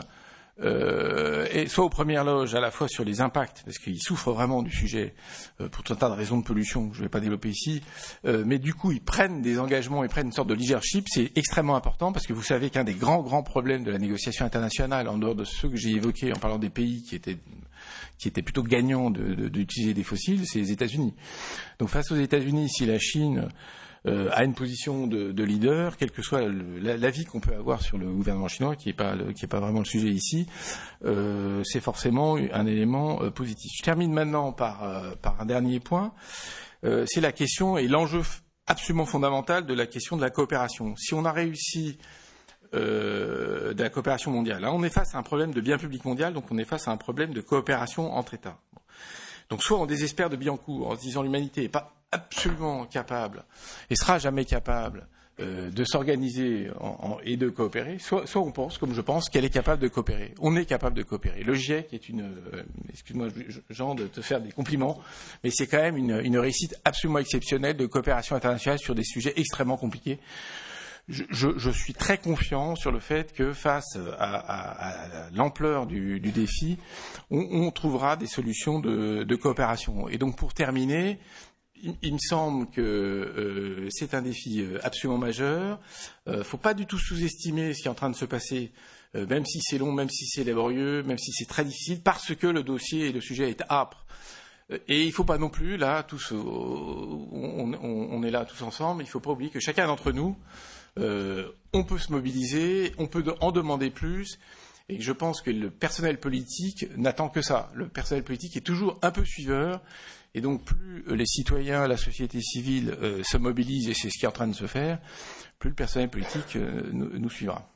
et soit aux premières loges à la fois sur les impacts, parce qu'ils souffrent vraiment du sujet pour tout un tas de raisons de pollution que je ne vais pas développer ici, mais du coup ils prennent des engagements, ils prennent une sorte de leadership, c'est extrêmement important parce que vous savez qu'un des grands problèmes de la négociation internationale, en dehors de ceux que j'ai évoqués en parlant des pays qui étaient plutôt gagnants d'utiliser des fossiles, c'est les États-Unis. Donc face aux États-Unis, si la Chine à une position de leader, quel que soit l'avis qu'on peut avoir sur le gouvernement chinois, qui est pas vraiment le sujet ici, c'est forcément un élément positif. Je termine maintenant par un dernier point, c'est la question et l'enjeu absolument fondamental de la question de la coopération. Si on a réussi de la coopération mondiale, là on est face à un problème de bien public mondial, donc on est face à un problème de coopération entre États. Bon. Donc soit on désespère de Billancourt en se disant l'humanité n'est pas absolument capable et sera jamais capable de s'organiser et de coopérer, soit on pense, comme je pense, qu'elle est capable de coopérer. On est capable de coopérer. Le GIEC est excuse-moi Jean de te faire des compliments, mais c'est quand même une réussite absolument exceptionnelle de coopération internationale sur des sujets extrêmement compliqués. Je suis très confiant sur le fait que face à l'ampleur du défi, on trouvera des solutions de coopération. Et donc pour terminer, il me semble que c'est un défi absolument majeur. Faut pas du tout sous-estimer ce qui est en train de se passer, même si c'est long, même si c'est laborieux, même si c'est très difficile, parce que le dossier et le sujet est âpre. Et il ne faut pas non plus, là, tous, on est là tous ensemble, il ne faut pas oublier que chacun d'entre nous, on peut se mobiliser, on peut en demander plus, et je pense que le personnel politique n'attend que ça. Le personnel politique est toujours un peu suiveur, et donc plus les citoyens, la société civile se mobilisent, et c'est ce qui est en train de se faire, plus le personnel politique nous suivra.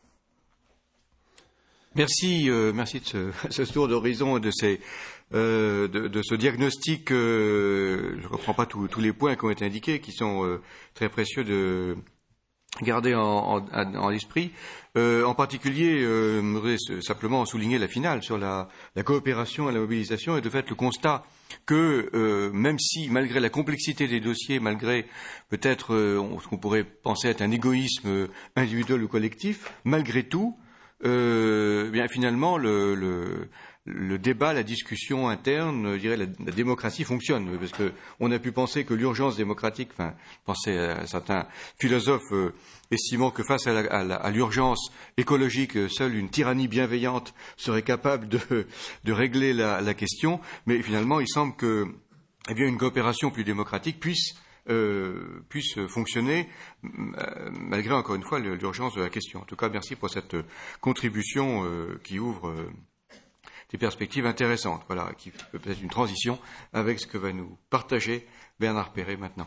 Merci de ce tour d'horizon et de ce diagnostic. Je ne reprends pas tous les points qui ont été indiqués, qui sont très précieux de garder en l'esprit. En particulier, je voudrais simplement souligner la finale sur la coopération et la mobilisation, et de fait le constat que même si, malgré la complexité des dossiers, malgré peut-être ce qu'on pourrait penser être un égoïsme individuel ou collectif, malgré tout, bien finalement le débat, la discussion interne, je dirais la démocratie fonctionne, parce que on a pu penser que l'urgence démocratique, enfin, penser à certains philosophes estimant que face à l'urgence écologique, seule une tyrannie bienveillante serait capable de régler la question, mais finalement il semble que une coopération plus démocratique puisse fonctionner malgré encore une fois l'urgence de la question. En tout cas, merci pour cette contribution qui ouvre des perspectives intéressantes, voilà, qui peut être une transition avec ce que va nous partager Bernard Perret maintenant.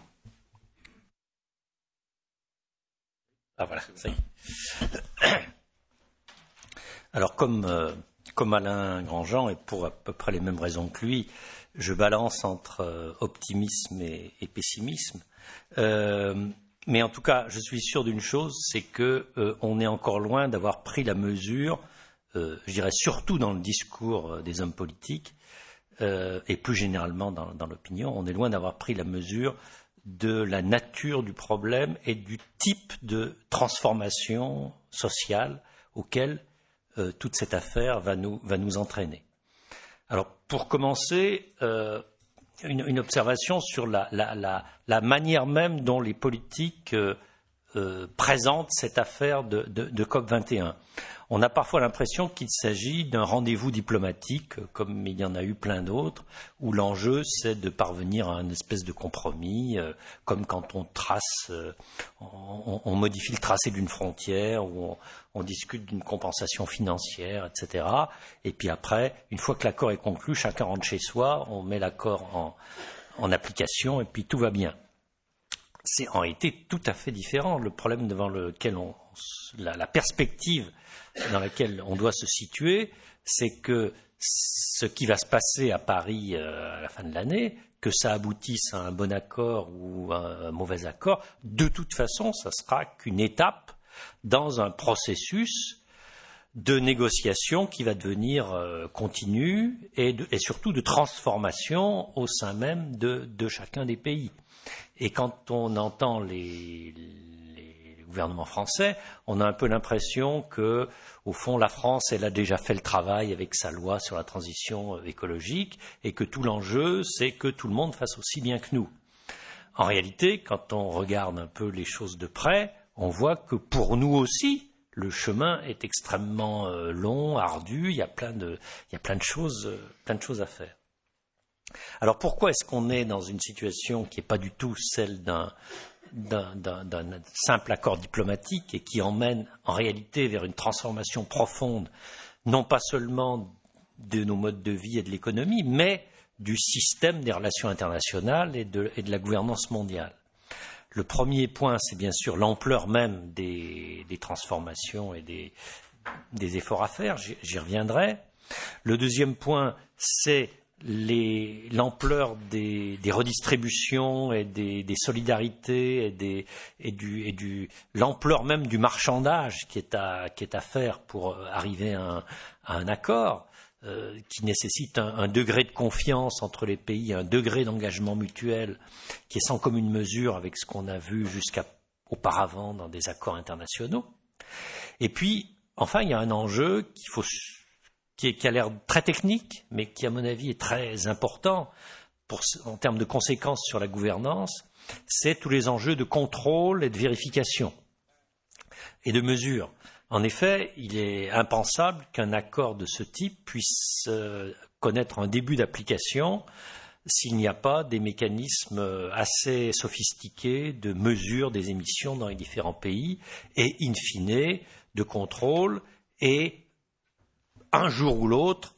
Ah voilà, ça y est. Alors comme Alain Grandjean, et pour à peu près les mêmes raisons que lui, je balance entre optimisme et pessimisme. Mais en tout cas, je suis sûr d'une chose, c'est que on est encore loin d'avoir pris la mesure, je dirais surtout dans le discours des hommes politiques, et plus généralement dans l'opinion, on est loin d'avoir pris la mesure de la nature du problème et du type de transformation sociale auquel toute cette affaire va nous entraîner. Alors, pour commencer, une observation sur la manière même dont les politiques présentent cette affaire de COP21. On a parfois l'impression qu'il s'agit d'un rendez-vous diplomatique, comme il y en a eu plein d'autres, où l'enjeu c'est de parvenir à une espèce de compromis, comme quand on trace, on modifie le tracé d'une frontière, ou on discute d'une compensation financière, etc. Et puis après, une fois que l'accord est conclu, chacun rentre chez soi, on met l'accord en application, et puis tout va bien. C'est en réalité tout à fait différent. Le problème devant lequel la perspective dans laquelle on doit se situer, c'est que ce qui va se passer à Paris à la fin de l'année, que ça aboutisse à un bon accord ou à un mauvais accord, de toute façon, ça sera qu'une étape dans un processus de négociation qui va devenir continu et surtout de transformation au sein même de chacun des pays. Et quand on entend les gouvernement français, on a un peu l'impression que, au fond, la France, elle a déjà fait le travail avec sa loi sur la transition écologique et que tout l'enjeu, c'est que tout le monde fasse aussi bien que nous. En réalité, quand on regarde un peu les choses de près, on voit que pour nous aussi, le chemin est extrêmement long, ardu, il y a plein de choses à faire. Alors pourquoi est-ce qu'on est dans une situation qui n'est pas du tout celle d'un simple accord diplomatique et qui emmène en réalité vers une transformation profonde, non pas seulement de nos modes de vie et de l'économie, mais du système des relations internationales et de la gouvernance mondiale. Le premier point, c'est bien sûr l'ampleur même des transformations et des efforts à faire, j'y reviendrai. Le deuxième point, c'est l'ampleur des redistributions et des solidarités et l'ampleur même du marchandage qui est à faire pour arriver à un accord qui nécessite un degré de confiance entre les pays, un degré d'engagement mutuel qui est sans commune mesure avec ce qu'on a vu jusqu'à auparavant dans des accords internationaux. Et puis, enfin, il y a un enjeu qui a l'air très technique, mais qui, à mon avis, est très important en termes de conséquences sur la gouvernance, c'est tous les enjeux de contrôle et de vérification et de mesure. En effet, il est impensable qu'un accord de ce type puisse connaître un début d'application s'il n'y a pas des mécanismes assez sophistiqués de mesure des émissions dans les différents pays et, in fine, de contrôle et un jour ou l'autre,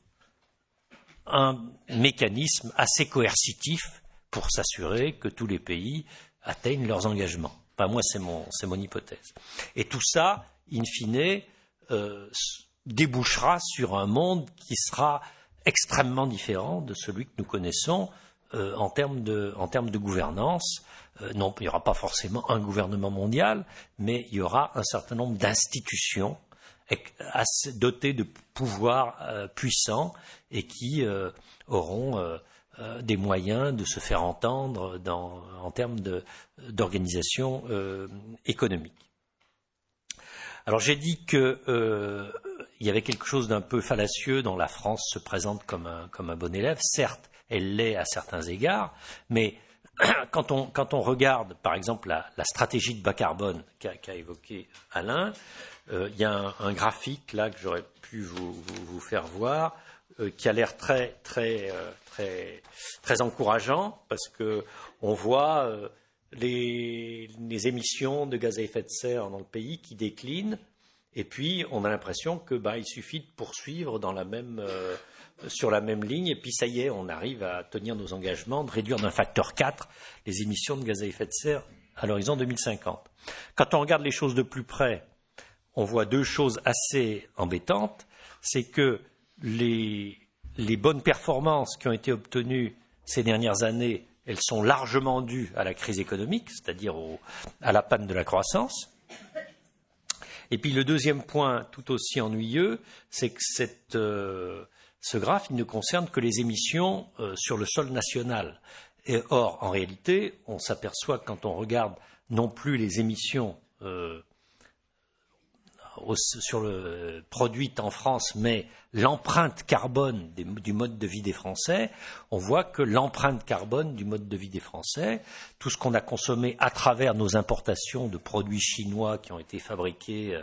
un mécanisme assez coercitif pour s'assurer que tous les pays atteignent leurs engagements. Enfin, moi, c'est mon hypothèse. Et tout ça, in fine, débouchera sur un monde qui sera extrêmement différent de celui que nous connaissons en termes de gouvernance. Non, il n'y aura pas forcément un gouvernement mondial, mais il y aura un certain nombre d'institutions dotés de pouvoirs puissants et qui auront des moyens de se faire entendre en termes d'organisation économique. Alors j'ai dit que il y avait quelque chose d'un peu fallacieux dont la France se présente comme un bon élève. Certes, elle l'est à certains égards, mais quand on regarde, par exemple, la stratégie de bas carbone qu'a évoqué Alain, il y a un graphique là que j'aurais pu vous faire voir, qui a l'air très encourageant, parce que on voit les émissions de gaz à effet de serre dans le pays qui déclinent, et puis on a l'impression que il suffit de poursuivre sur la même ligne, et puis ça y est, on arrive à tenir nos engagements de réduire d'un facteur 4 les émissions de gaz à effet de serre à l'horizon 2050. Quand on regarde les choses de plus près, on voit deux choses assez embêtantes. C'est que les bonnes performances qui ont été obtenues ces dernières années, elles sont largement dues à la crise économique, c'est-à-dire à la panne de la croissance. Et puis le deuxième point, tout aussi ennuyeux, c'est que ce graphe, il ne concerne que les émissions sur le sol national. Or, en réalité, on s'aperçoit quand on regarde non plus les émissions produites en France, mais l'empreinte carbone du mode de vie des Français, on voit que l'empreinte carbone du mode de vie des Français, tout ce qu'on a consommé à travers nos importations de produits chinois qui ont été fabriqués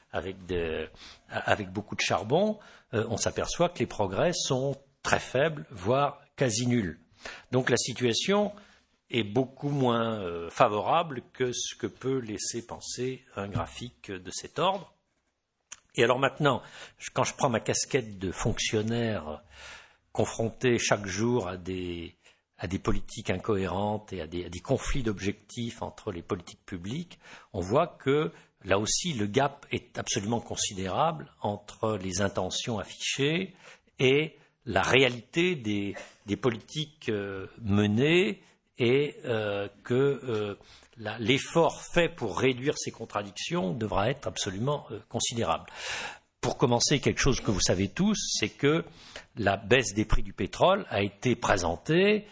avec beaucoup de charbon, on s'aperçoit que les progrès sont très faibles, voire quasi nuls. Donc la situation est beaucoup moins favorable que ce que peut laisser penser un graphique de cet ordre. Et alors maintenant, quand je prends ma casquette de fonctionnaire confronté chaque jour à des politiques incohérentes et à des conflits d'objectifs entre les politiques publiques, on voit que là aussi, le gap est absolument considérable entre les intentions affichées et la réalité des politiques menées, et que l'effort fait pour réduire ces contradictions devra être absolument considérable. Pour commencer, quelque chose que vous savez tous, c'est que la baisse des prix du pétrole a été présentée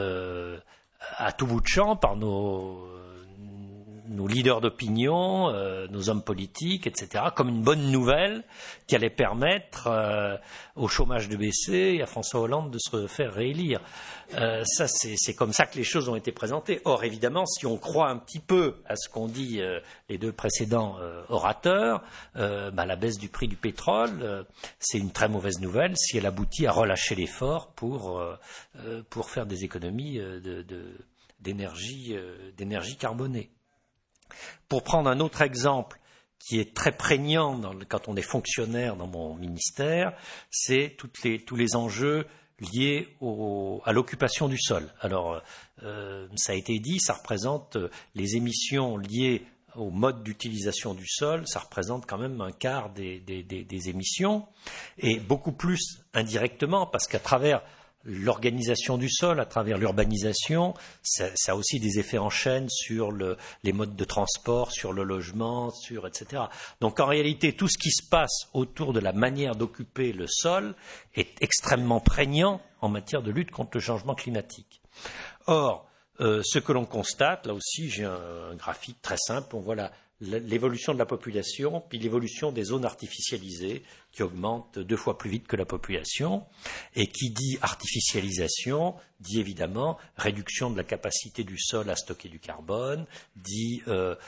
à tout bout de champ par nos leaders d'opinion, nos hommes politiques, etc., comme une bonne nouvelle qui allait permettre au chômage de baisser et à François Hollande de se faire réélire. Ça, c'est comme ça que les choses ont été présentées. Or, évidemment, si on croit un petit peu à ce qu'ont dit les deux précédents orateurs, la baisse du prix du pétrole, c'est une très mauvaise nouvelle si elle aboutit à relâcher l'effort pour faire des économies d'énergie carbonée. Pour prendre un autre exemple qui est très prégnant quand on est fonctionnaire dans mon ministère, c'est tous les enjeux liés à l'occupation du sol. Alors, ça a été dit, ça représente les émissions liées au mode d'utilisation du sol, ça représente quand même un quart des émissions, et beaucoup plus indirectement, parce qu'à travers l'organisation du sol, à travers l'urbanisation, ça a aussi des effets en chaîne sur les modes de transport, sur le logement, etc. Donc en réalité, tout ce qui se passe autour de la manière d'occuper le sol est extrêmement prégnant en matière de lutte contre le changement climatique. Or, ce que l'on constate, là aussi j'ai un graphique très simple, on voit l'évolution de la population, puis l'évolution des zones artificialisées qui augmentent 2 fois plus vite que la population. Et qui dit artificialisation, dit évidemment réduction de la capacité du sol à stocker du carbone, dit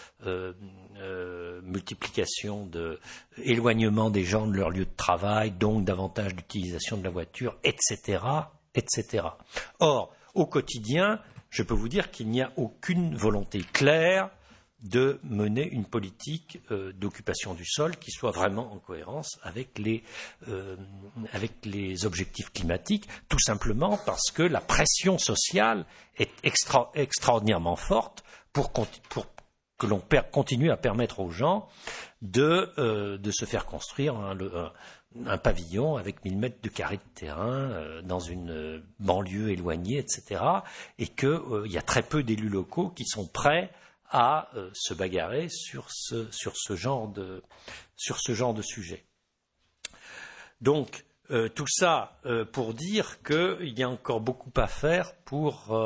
multiplication éloignement des gens de leur lieu de travail, donc davantage d'utilisation de la voiture, etc., etc. Or, au quotidien, je peux vous dire qu'il n'y a aucune volonté claire de mener une politique d'occupation du sol qui soit vraiment en cohérence avec les objectifs climatiques, tout simplement parce que la pression sociale est extraordinairement forte pour que l'on continue à permettre aux gens de se faire construire un pavillon avec 1000 mètres de carré de terrain dans une banlieue éloignée, etc. Et qu'il y a très peu d'élus locaux qui sont prêts à se bagarrer sur ce genre de sujet. Donc, tout ça pour dire qu'il y a encore beaucoup à faire pour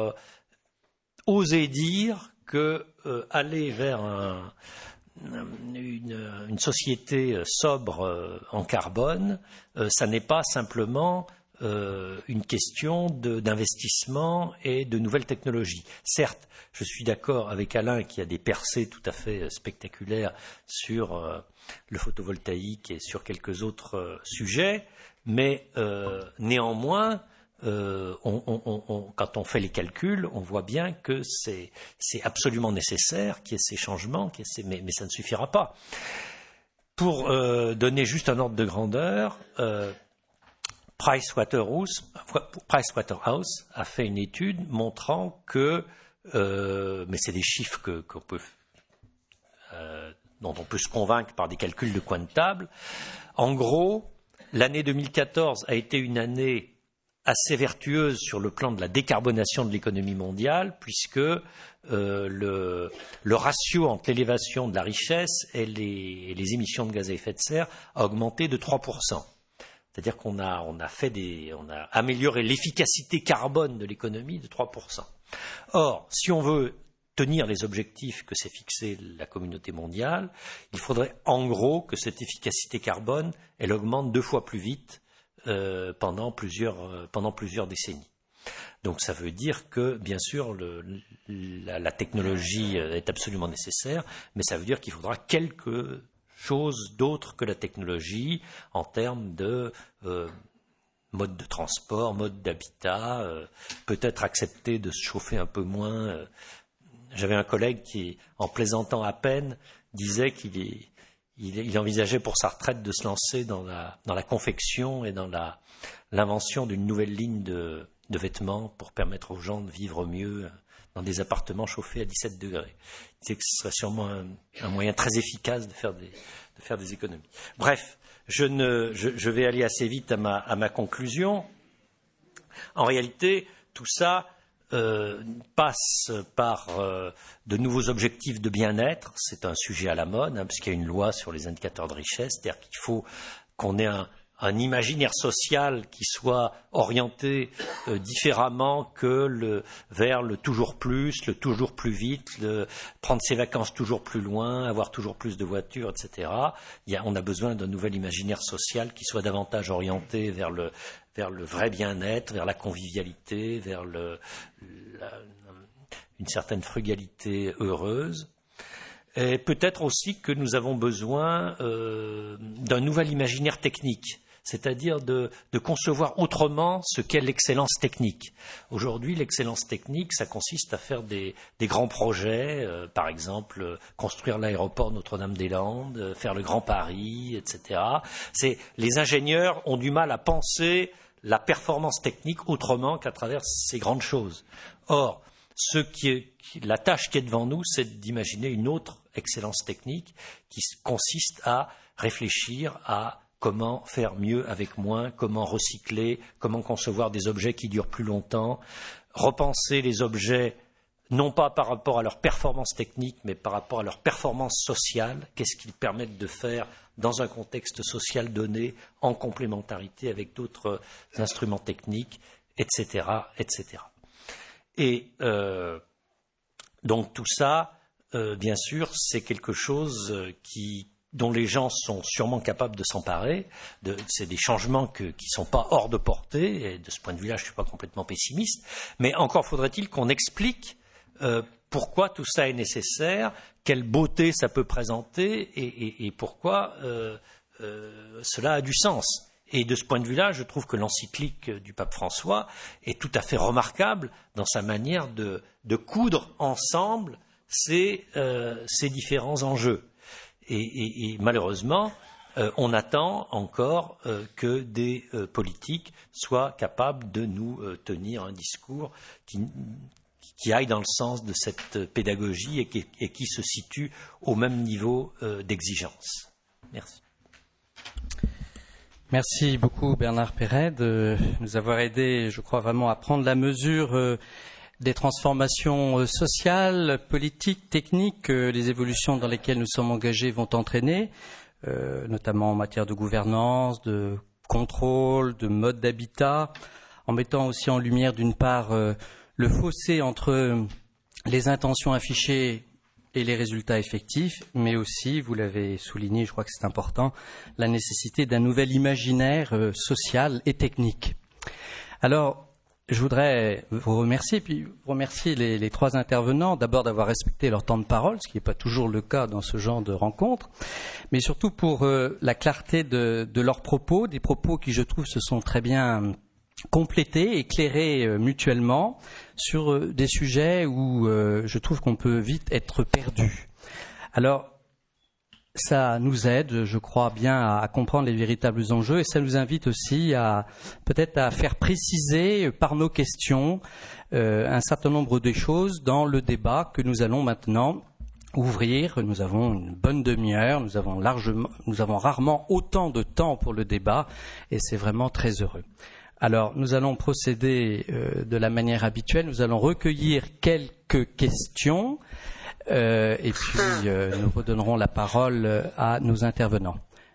oser dire que aller vers une société sobre en carbone, ça n'est pas simplement une question d'investissement et de nouvelles technologies. Certes, je suis d'accord avec Alain qui a des percées tout à fait spectaculaires sur le photovoltaïque et sur quelques autres sujets, mais néanmoins, quand on fait les calculs, on voit bien que c'est absolument nécessaire qu'il y ait ces changements, mais ça ne suffira pas. Pour donner juste un ordre de grandeur, Pricewaterhouse a fait une étude montrant que, mais c'est des chiffres dont on peut se convaincre par des calculs de coin de table. En gros, l'année 2014 a été une année assez vertueuse sur le plan de la décarbonation de l'économie mondiale, puisque le ratio entre l'élévation de la richesse et les émissions de gaz à effet de serre a augmenté de 3%. C'est-à-dire qu'on a amélioré l'efficacité carbone de l'économie de 3%. Or, si on veut tenir les objectifs que s'est fixé la communauté mondiale, il faudrait en gros que cette efficacité carbone, elle augmente 2 fois plus vite pendant plusieurs décennies. Donc ça veut dire que, bien sûr, la technologie est absolument nécessaire, mais ça veut dire qu'il faudra quelque chose d'autre que la technologie en termes de mode de transport, mode d'habitat, peut-être accepter de se chauffer un peu moins. J'avais un collègue qui, en plaisantant à peine, disait qu'il envisageait pour sa retraite de se lancer dans la confection et dans l'invention d'une nouvelle ligne de vêtements pour permettre aux gens de vivre mieux dans des appartements chauffés à 17 degrés. Il disait que ce serait sûrement un moyen très efficace de faire des économies. Bref, je vais aller assez vite à ma conclusion. En réalité, tout ça passe par de nouveaux objectifs de bien-être. C'est un sujet à la mode, puisqu'il y a une loi sur les indicateurs de richesse, c'est-à-dire qu'il faut qu'on ait un imaginaire social qui soit orienté différemment que vers le toujours plus vite, prendre ses vacances toujours plus loin, avoir toujours plus de voitures, etc. On a besoin d'un nouvel imaginaire social qui soit davantage orienté vers le vrai bien-être, vers la convivialité, vers une certaine frugalité heureuse. Et peut-être aussi que nous avons besoin d'un nouvel imaginaire technique, c'est-à-dire de concevoir autrement ce qu'est l'excellence technique. Aujourd'hui, l'excellence technique, ça consiste à faire des grands projets, par exemple construire l'aéroport Notre-Dame-des-Landes, faire le Grand Paris, etc. Les ingénieurs ont du mal à penser la performance technique autrement qu'à travers ces grandes choses. Or, la tâche qui est devant nous, c'est d'imaginer une autre excellence technique qui consiste à réfléchir à comment faire mieux avec moins, comment recycler, comment concevoir des objets qui durent plus longtemps, repenser les objets non pas par rapport à leur performance technique, mais par rapport à leur performance sociale, qu'est-ce qu'ils permettent de faire dans un contexte social donné, en complémentarité avec d'autres instruments techniques, etc., etc. Et donc tout ça, bien sûr, c'est quelque chose dont les gens sont sûrement capables de s'emparer. C'est des changements qui ne sont pas hors de portée, et de ce point de vue-là, je ne suis pas complètement pessimiste. Mais encore faudrait-il qu'on explique pourquoi tout ça est nécessaire, quelle beauté ça peut présenter, et pourquoi cela a du sens. Et de ce point de vue-là, je trouve que l'encyclique du pape François est tout à fait remarquable dans sa manière de coudre ensemble ces différents enjeux. Et malheureusement, on attend encore que des politiques soient capables de nous tenir un discours qui aille dans le sens de cette pédagogie et qui se situe au même niveau d'exigence. Merci. Merci beaucoup Bernard Perret de nous avoir aidé, je crois vraiment, à prendre la mesure des transformations sociales, politiques, techniques que les évolutions dans lesquelles nous sommes engagés vont entraîner, notamment en matière de gouvernance, de contrôle, de mode d'habitat, en mettant aussi en lumière d'une part le fossé entre les intentions affichées et les résultats effectifs, mais aussi, vous l'avez souligné, je crois que c'est important, la nécessité d'un nouvel imaginaire social et technique. Alors, je voudrais vous remercier, puis remercier les trois intervenants, d'abord d'avoir respecté leur temps de parole, ce qui n'est pas toujours le cas dans ce genre de rencontres, mais surtout pour la clarté de leurs propos, des propos qui, je trouve, se sont très bien complétés, éclairés mutuellement sur des sujets où je trouve qu'on peut vite être perdu. Alors, ça nous aide, je crois bien, à comprendre les véritables enjeux et ça nous invite aussi peut-être à faire préciser par nos questions un certain nombre de choses dans le débat que nous allons maintenant ouvrir. Nous avons une bonne demi-heure, nous avons rarement autant de temps pour le débat et c'est vraiment très heureux. Alors, nous allons procéder de la manière habituelle, nous allons recueillir quelques questions. Et puis, nous redonnerons la parole à nos intervenants.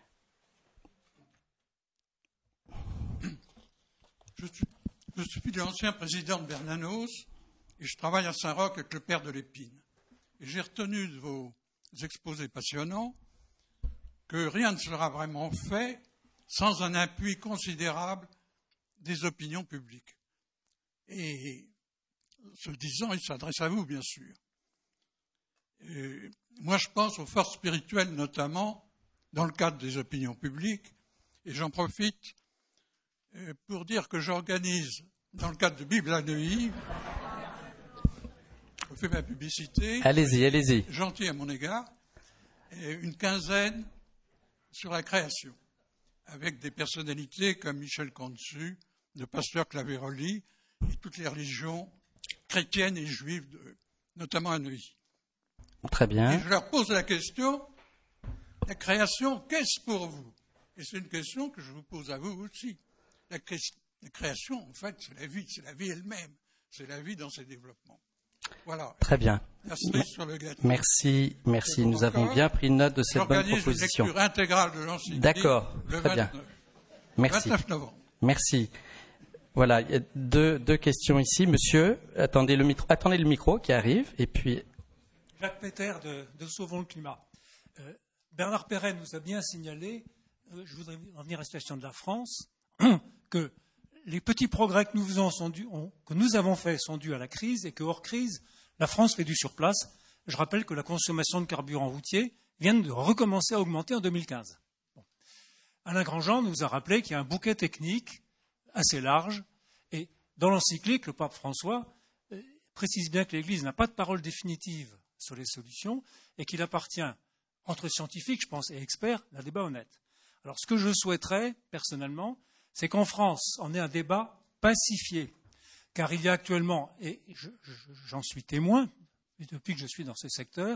Je suis l'ancien président de Bernanos et je travaille à Saint-Roch avec le père de l'Épine. Et j'ai retenu de vos exposés passionnants que rien ne sera vraiment fait sans un appui considérable des opinions publiques. Et ce disant, il s'adresse à vous, bien sûr. Et moi, je pense aux forces spirituelles, notamment dans le cadre des opinions publiques, et j'en profite pour dire que j'organise, dans le cadre de Bible à Neuilly, je fais ma publicité. Allez-y. Gentil à mon égard, une quinzaine sur la création, avec des personnalités comme Michel Consu, le pasteur Claveroli, et toutes les religions chrétiennes et juives, notamment à Neuilly. Très bien. Et je leur pose la question, la création, qu'est-ce pour vous? Et c'est une question que je vous pose à vous aussi. La création, en fait, c'est la vie elle-même, c'est la vie dans ses développements. Voilà. Très bien. La cerise sur le gâteau. Merci. Nous avons bien pris note de cette bonne proposition. J'organise une lecture intégrale de l'encyclique. D'accord. Très bien. Merci. 29 novembre. Merci. Voilà, il y a deux questions ici. Monsieur, attendez le micro qui arrive, et puis... Jacques Péter de Sauvons le climat. Bernard Perret nous a bien signalé, je voudrais en venir à la situation de la France, que les petits progrès que nous avons faits sont dus à la crise et que hors crise, la France fait du surplace. Je rappelle que la consommation de carburant routier vient de recommencer à augmenter en 2015. Bon. Alain Grandjean nous a rappelé qu'il y a un bouquet technique assez large et dans l'encyclique, le pape François précise bien que l'Église n'a pas de parole définitive sur les solutions et qu'il appartient, entre scientifiques, je pense, et experts, d'un débat honnête. Alors, ce que je souhaiterais, personnellement, c'est qu'en France, on ait un débat pacifié. Car il y a actuellement, et j'en suis témoin, depuis que je suis dans ce secteur,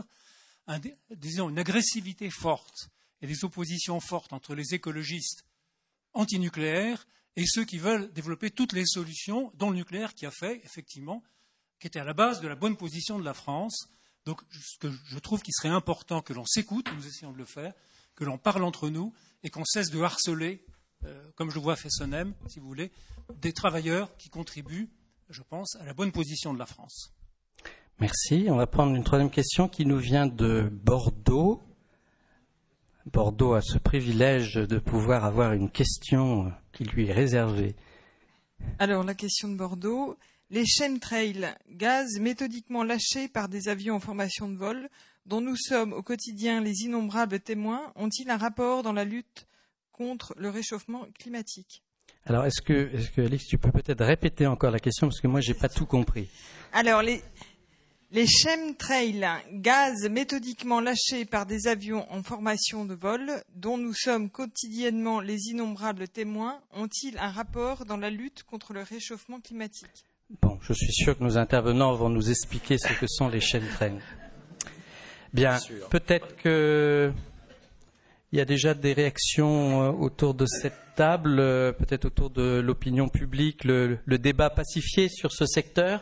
une agressivité forte et des oppositions fortes entre les écologistes antinucléaires et ceux qui veulent développer toutes les solutions, dont le nucléaire qui a fait, effectivement, qui était à la base de la bonne position de la France. Donc, ce que je trouve qu'il serait important que l'on s'écoute, nous essayons de le faire, que l'on parle entre nous et qu'on cesse de harceler, comme je le vois à Fessenheim, si vous voulez, des travailleurs qui contribuent, je pense, à la bonne position de la France. Merci. On va prendre une troisième question qui nous vient de Bordeaux. Bordeaux a ce privilège de pouvoir avoir une question qui lui est réservée. Alors, la question de Bordeaux... Les chemtrails, gaz méthodiquement lâchés par des avions en formation de vol, dont nous sommes au quotidien les innombrables témoins, ont-ils un rapport dans la lutte contre le réchauffement climatique? Alors, est-ce que Alix, tu peux peut-être répéter encore la question, parce que moi, je n'ai pas tout compris. Alors, les chemtrails, gaz méthodiquement lâchés par des avions en formation de vol, dont nous sommes quotidiennement les innombrables témoins, ont-ils un rapport dans la lutte contre le réchauffement climatique? Bon, je suis sûr que nos intervenants vont nous expliquer ce que sont les chemtrails. Bien, peut-être qu'il y a déjà des réactions autour de cette table, peut-être autour de l'opinion publique, le débat pacifié sur ce secteur.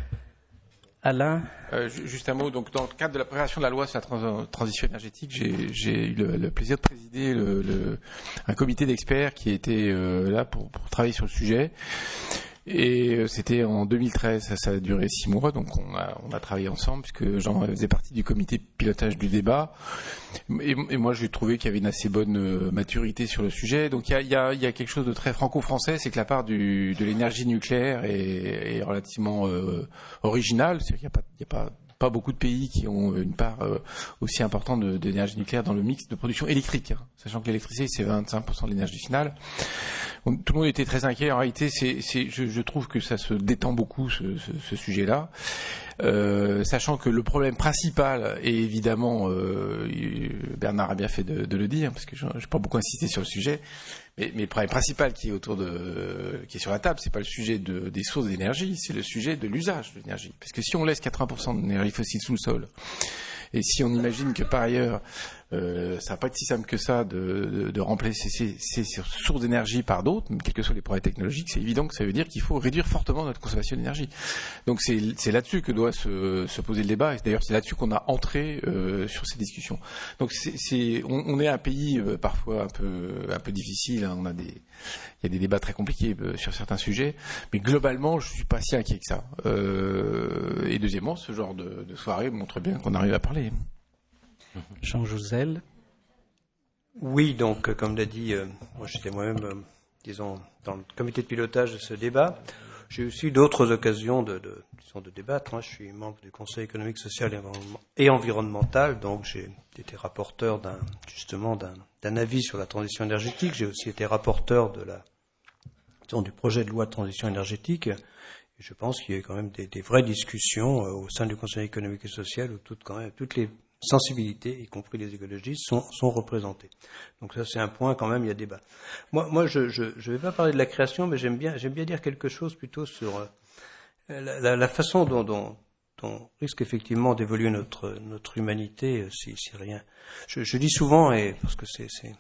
Alain? Juste un mot. Donc, dans le cadre de la préparation de la loi sur la transition énergétique, j'ai eu le plaisir de présider un comité d'experts qui était là pour travailler sur le sujet. Et c'était en 2013, ça a duré 6 mois, donc on a travaillé ensemble, puisque Jean faisait partie du comité de pilotage du débat. Et moi, j'ai trouvé qu'il y avait une assez bonne maturité sur le sujet. Donc il y a quelque chose de très franco-français, c'est que la part de l'énergie nucléaire est relativement originale. C'est-à-dire qu'il n'y a pas beaucoup de pays qui ont une part aussi importante d'énergie nucléaire dans le mix de production électrique, hein, sachant que l'électricité, c'est 25% de l'énergie finale. Tout le monde était très inquiet. En réalité, je trouve que ça se détend beaucoup, ce sujet-là. Sachant que le problème principal, et évidemment, Bernard a bien fait de le dire, parce que je n'ai pas beaucoup insisté sur le sujet, mais le problème principal qui est sur la table, c'est pas le sujet des sources d'énergie, c'est le sujet de l'usage de l'énergie. Parce que si on laisse 80% d'énergie fossile sous le sol, et si on imagine que par ailleurs, ça va pas être si simple que ça de remplacer ces sources d'énergie par d'autres, quels que soient les progrès technologiques, c'est évident que ça veut dire qu'il faut réduire fortement notre consommation d'énergie. Donc c'est là-dessus que doit se poser le débat, et d'ailleurs c'est là-dessus qu'on a entré sur ces discussions. Donc on est un pays parfois un peu difficile, hein, il y a des débats très compliqués sur certains sujets, mais globalement je suis pas si inquiet que ça. Et deuxièmement, ce genre de soirée montre bien qu'on arrive à parler. Jean Jouzel. Oui, donc comme l'a dit, moi j'étais moi-même, disons, dans le comité de pilotage de ce débat. J'ai aussi d'autres occasions de débattre. Je suis membre du Conseil économique, social et environnemental, donc j'ai été rapporteur d'un avis sur la transition énergétique. J'ai aussi été rapporteur du projet de loi de transition énergétique. Et je pense qu'il y a quand même des vraies discussions au sein du Conseil économique et social où toutes les sensibilités, y compris les écologistes, sont représentées. Donc ça, c'est un point quand même, il y a débat. Moi, je vais pas parler de la création, mais j'aime bien dire quelque chose plutôt sur la façon dont risque effectivement d'évoluer notre humanité si rien. Je dis souvent, et parce que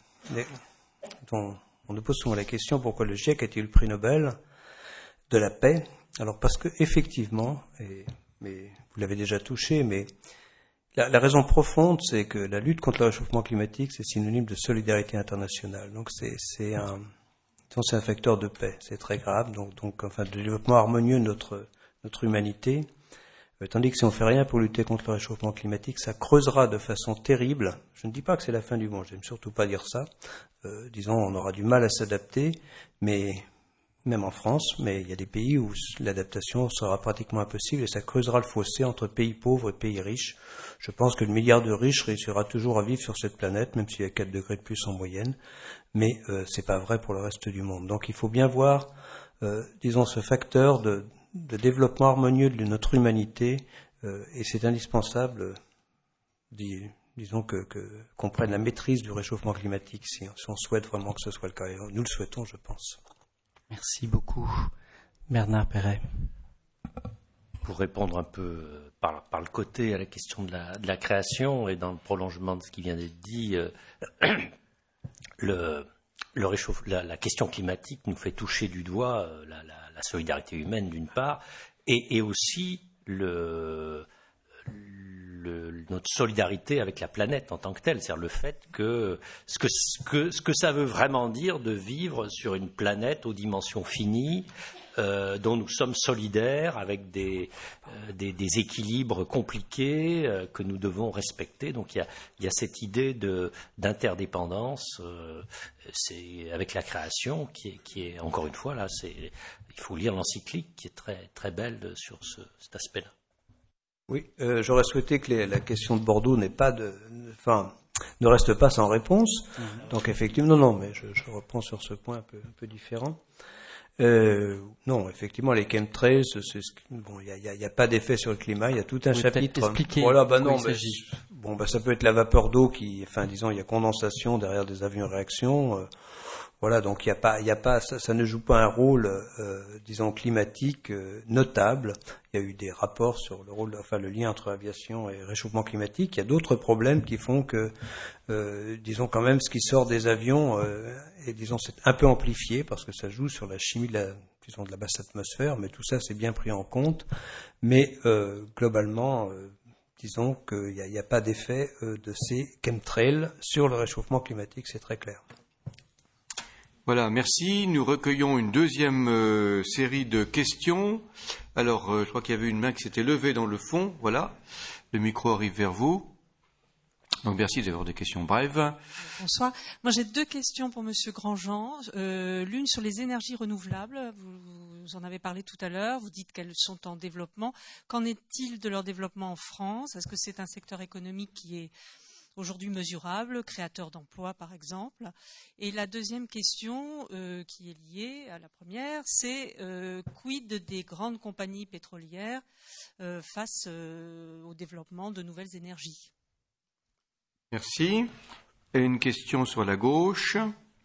on nous pose souvent la question pourquoi le GIEC a-t-il le prix Nobel de la paix? Alors parce que effectivement, mais vous l'avez déjà touché, mais la raison profonde, c'est que la lutte contre le réchauffement climatique, c'est synonyme de solidarité internationale. Donc c'est un facteur de paix. C'est très grave. Donc enfin, de développement harmonieux de notre humanité. Tandis que si on fait rien pour lutter contre le réchauffement climatique, ça creusera de façon terrible. Je ne dis pas que c'est la fin du monde. Je n'aime surtout pas dire ça. Disons, on aura du mal à s'adapter, mais même en France, mais il y a des pays où l'adaptation sera pratiquement impossible et ça creusera le fossé entre pays pauvres et pays riches. Je pense que le milliard de riches réussira toujours à vivre sur cette planète, même s'il y a 4 degrés de plus en moyenne, mais c'est pas vrai pour le reste du monde. Donc il faut bien voir, disons, ce facteur de développement harmonieux de notre humanité, et c'est indispensable, disons, qu'on prenne la maîtrise du réchauffement climatique si on souhaite vraiment que ce soit le cas. Et nous le souhaitons, je pense. Merci beaucoup. Bernard Perret. Pour répondre un peu par le côté à la question de la création et dans le prolongement de ce qui vient d'être dit, la question climatique nous fait toucher du doigt la solidarité humaine d'une part et aussi notre solidarité avec la planète en tant que telle, c'est-à-dire le fait que ce que ça veut vraiment dire de vivre sur une planète aux dimensions finies, dont nous sommes solidaires avec des équilibres compliqués que nous devons respecter. Donc il y a cette idée d'interdépendance, c'est avec la création qui est encore une fois là, il faut lire l'encyclique qui est très très belle sur cet aspect-là. Oui, j'aurais souhaité que la question de Bordeaux ne reste pas sans réponse. Donc effectivement, non, mais je reprends sur ce point un peu différent. Non, effectivement, les chemtrails, il y a pas d'effet sur le climat. Il y a tout un chapitre. Voilà, non, ça peut être la vapeur d'eau disons, il y a condensation derrière des avions réaction. Voilà, donc il y a pas, ça ne joue pas un rôle, disons, climatique notable. Il y a eu des rapports sur le lien entre aviation et réchauffement climatique. Il y a d'autres problèmes qui font que, disons, quand même, ce qui sort des avions c'est un peu amplifié parce que ça joue sur la chimie de la basse atmosphère. Mais tout ça, c'est bien pris en compte. Mais globalement, disons qu'il n'y a pas d'effet de ces chemtrails sur le réchauffement climatique, c'est très clair. Voilà, merci. Nous recueillons une deuxième série de questions. Alors, je crois qu'il y avait une main qui s'était levée dans le fond. Voilà, le micro arrive vers vous. Donc, merci d'avoir des questions brèves. Bonsoir. Moi, j'ai 2 questions pour Monsieur Grandjean. L'une sur les énergies renouvelables. Vous en avez parlé tout à l'heure. Vous dites qu'elles sont en développement. Qu'en est-il de leur développement en France? Est-ce que c'est un secteur économique qui est aujourd'hui mesurable, créateur d'emplois par exemple? Et la deuxième question qui est liée à la première, c'est quid des grandes compagnies pétrolières face au développement de nouvelles énergies? Merci. Et une question sur la gauche.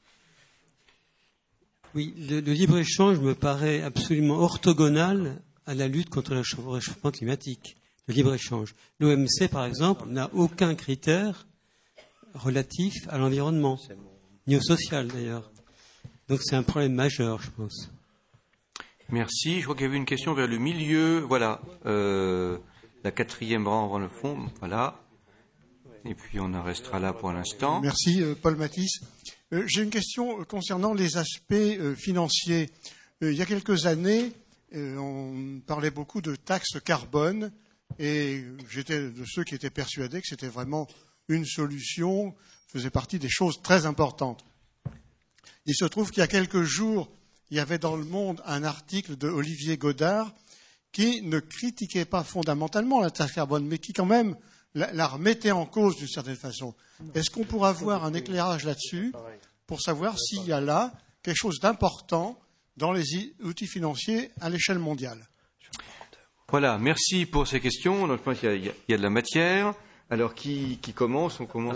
Oui, le libre-échange me paraît absolument orthogonal à la lutte contre le réchauffement climatique. Le libre-échange. L'OMC, par exemple, n'a aucun critère relatif à l'environnement, ni au social d'ailleurs. Donc c'est un problème majeur, je pense. Merci. Je crois qu'il y avait une question vers le milieu. Voilà. La 4e rang avant le fond. Voilà. Et puis on en restera là pour l'instant. Merci, Paul Matisse. J'ai une question concernant les aspects financiers. Il y a quelques années, on parlait beaucoup de taxes carbone et j'étais de ceux qui étaient persuadés que c'était vraiment une solution, faisait partie des choses très importantes. Il se trouve qu'il y a quelques jours, il y avait dans Le Monde un article de Olivier Godard qui ne critiquait pas fondamentalement la taxe carbone, mais qui quand même la remettait en cause d'une certaine façon. Est-ce qu'on pourra avoir un éclairage là-dessus pour savoir s'il y a là quelque chose d'important dans les outils financiers à l'échelle mondiale? Voilà, merci pour ces questions. Donc, je pense qu'il y a de la matière. Alors, qui commence? On commence.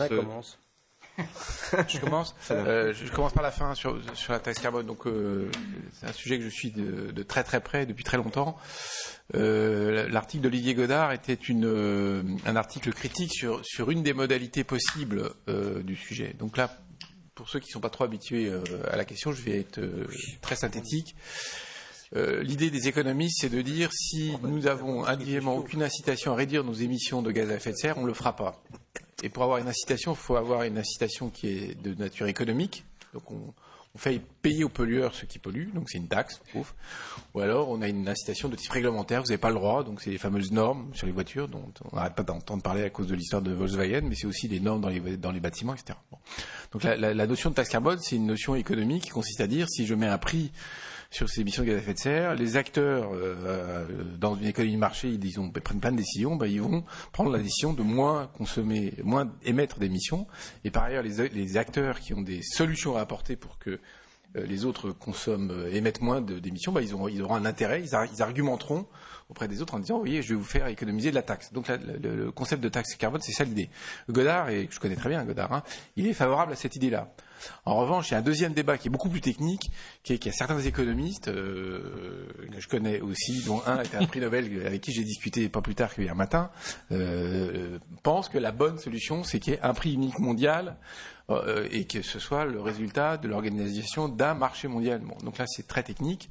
Je commence par la fin sur la taxe carbone. Donc, c'est un sujet que je suis de très très près depuis très longtemps. L'article d'Olivier Godard était un article critique sur une des modalités possibles du sujet. Donc là, pour ceux qui ne sont pas trop habitués à la question, je vais être très synthétique. L'idée des économistes, c'est de dire si nous avons individuellement aucune incitation à réduire nos émissions de gaz à effet de serre, on ne le fera pas. Et pour avoir une incitation, il faut avoir une incitation qui est de nature économique. Donc on fait payer aux pollueurs ceux qui polluent, donc c'est une taxe, ouf. Ou alors on a une incitation de type réglementaire, vous n'avez pas le droit, donc c'est les fameuses normes sur les voitures dont on n'arrête pas d'entendre parler à cause de l'histoire de Volkswagen, mais c'est aussi des normes dans les bâtiments, etc. Bon. Donc la notion de taxe carbone, c'est une notion économique qui consiste à dire si je mets un prix sur ces émissions de gaz à effet de serre, les acteurs dans une économie de marché, ils prennent plein de décisions, ils vont prendre la décision de moins consommer, moins émettre d'émissions. Et par ailleurs, les acteurs qui ont des solutions à apporter pour que les autres émettent moins d'émissions, ils auront un intérêt, ils argumenteront auprès des autres en disant, voyez, je vais vous faire économiser de la taxe. Donc le concept de taxe carbone, c'est ça l'idée. Godard, et je connais très bien Godard, il est favorable à cette idée-là. En revanche, il y a un deuxième débat qui est beaucoup plus technique, qui est qu'il y a certains économistes que je connais aussi, dont un était un prix Nobel avec qui j'ai discuté pas plus tard qu'hier matin, pensent que la bonne solution, c'est qu'il y ait un prix unique mondial et que ce soit le résultat de l'organisation d'un marché mondial. Bon, donc là, c'est très technique.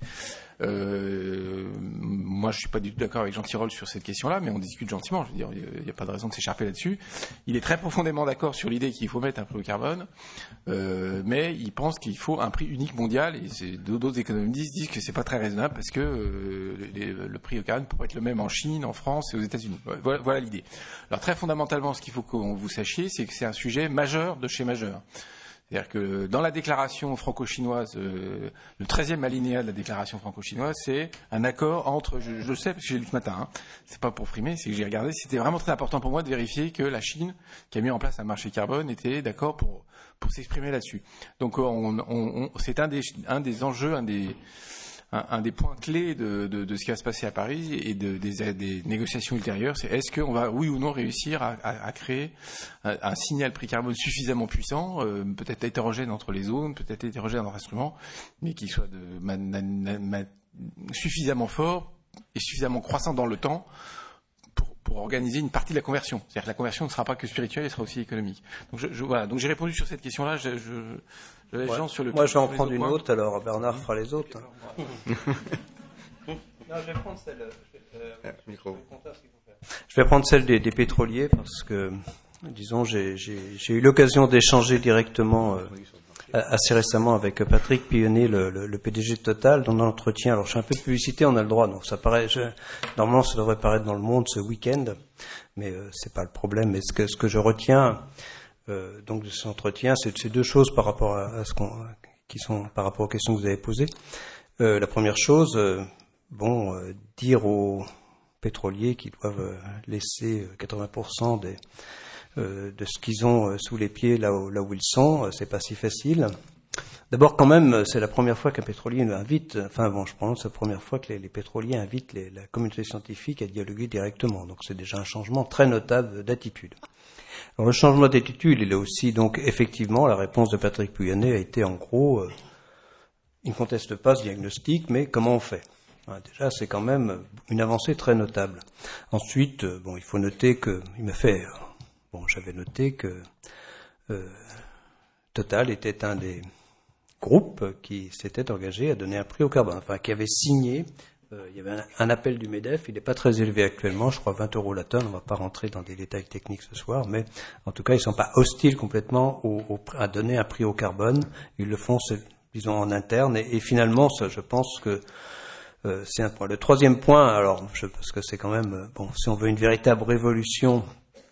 Moi, je suis pas du tout d'accord avec Jean Tirole sur cette question-là, mais on discute gentiment. Je veux dire, il n'y a pas de raison de s'écharper là-dessus. Il est très profondément d'accord sur l'idée qu'il faut mettre un prix au carbone, mais il pense qu'il faut un prix unique mondial. Et d'autres économistes disent que c'est pas très raisonnable parce que le prix au carbone peut pas être le même en Chine, en France et aux États-Unis. Voilà l'idée. Alors très fondamentalement, ce qu'il faut que vous sachiez, c'est que c'est un sujet majeur de chez majeur. C'est-à-dire que dans la déclaration franco-chinoise, le 13e alinéa de la déclaration franco-chinoise, c'est un accord entre, je le sais parce que j'ai lu ce matin, c'est pas pour frimer, c'est que j'ai regardé, c'était vraiment très important pour moi de vérifier que la Chine, qui a mis en place un marché carbone, était d'accord pour s'exprimer là-dessus. Donc c'est un des enjeux, un des points clés de ce qui va se passer à Paris et des négociations ultérieures, c'est est-ce qu'on va, oui ou non, réussir à créer un signal prix carbone suffisamment puissant, peut-être hétérogène entre les zones, peut-être hétérogène entre instruments, mais qui soit suffisamment fort et suffisamment croissant dans le temps pour organiser une partie de la conversion. C'est-à-dire que la conversion ne sera pas que spirituelle, elle sera aussi économique. Donc voilà. Donc j'ai répondu sur cette question-là. J'avais les gens sur le. Moi, je vais en prendre une autre. Alors Bernard fera les autres. Non, je vais prendre celle. Je vais prendre celle des pétroliers parce que, disons, j'ai eu l'occasion d'échanger directement assez récemment avec Patrick Pouyanné, le PDG de Total, dans l'entretien. Alors, je fais un peu de publicité, on a le droit. Donc, ça paraît, normalement, ça devrait paraître dans Le Monde ce week-end, mais c'est pas le problème. Mais ce que je retiens donc de cet entretien, c'est deux choses par rapport à qui sont par rapport aux questions que vous avez posées. La première chose, dire aux pétroliers qu'ils doivent laisser 80% de ce qu'ils ont sous les pieds là où ils sont, c'est pas si facile. D'abord, quand même, c'est la première fois qu'un pétrolier invite, je pense, c'est la première fois que les pétroliers invitent la communauté scientifique à dialoguer directement. Donc, c'est déjà un changement très notable d'attitude. Alors, le changement d'attitude, il est aussi, donc, effectivement, la réponse de Patrick Pouyanné a été, en gros, il ne conteste pas ce diagnostic, mais comment on fait? Déjà, c'est quand même une avancée très notable. Ensuite, il faut noter j'avais noté que Total était un des groupes qui s'était engagé à donner un prix au carbone, qui avait signé. Il y avait un appel du MEDEF, il n'est pas très élevé actuellement, je crois 20 € la tonne, on ne va pas rentrer dans des détails techniques ce soir, mais en tout cas, ils ne sont pas hostiles complètement à donner un prix au carbone, ils le font, disons, en interne, et finalement, ça, je pense que c'est un point. Le troisième point, parce que c'est quand même, si on veut une véritable révolution,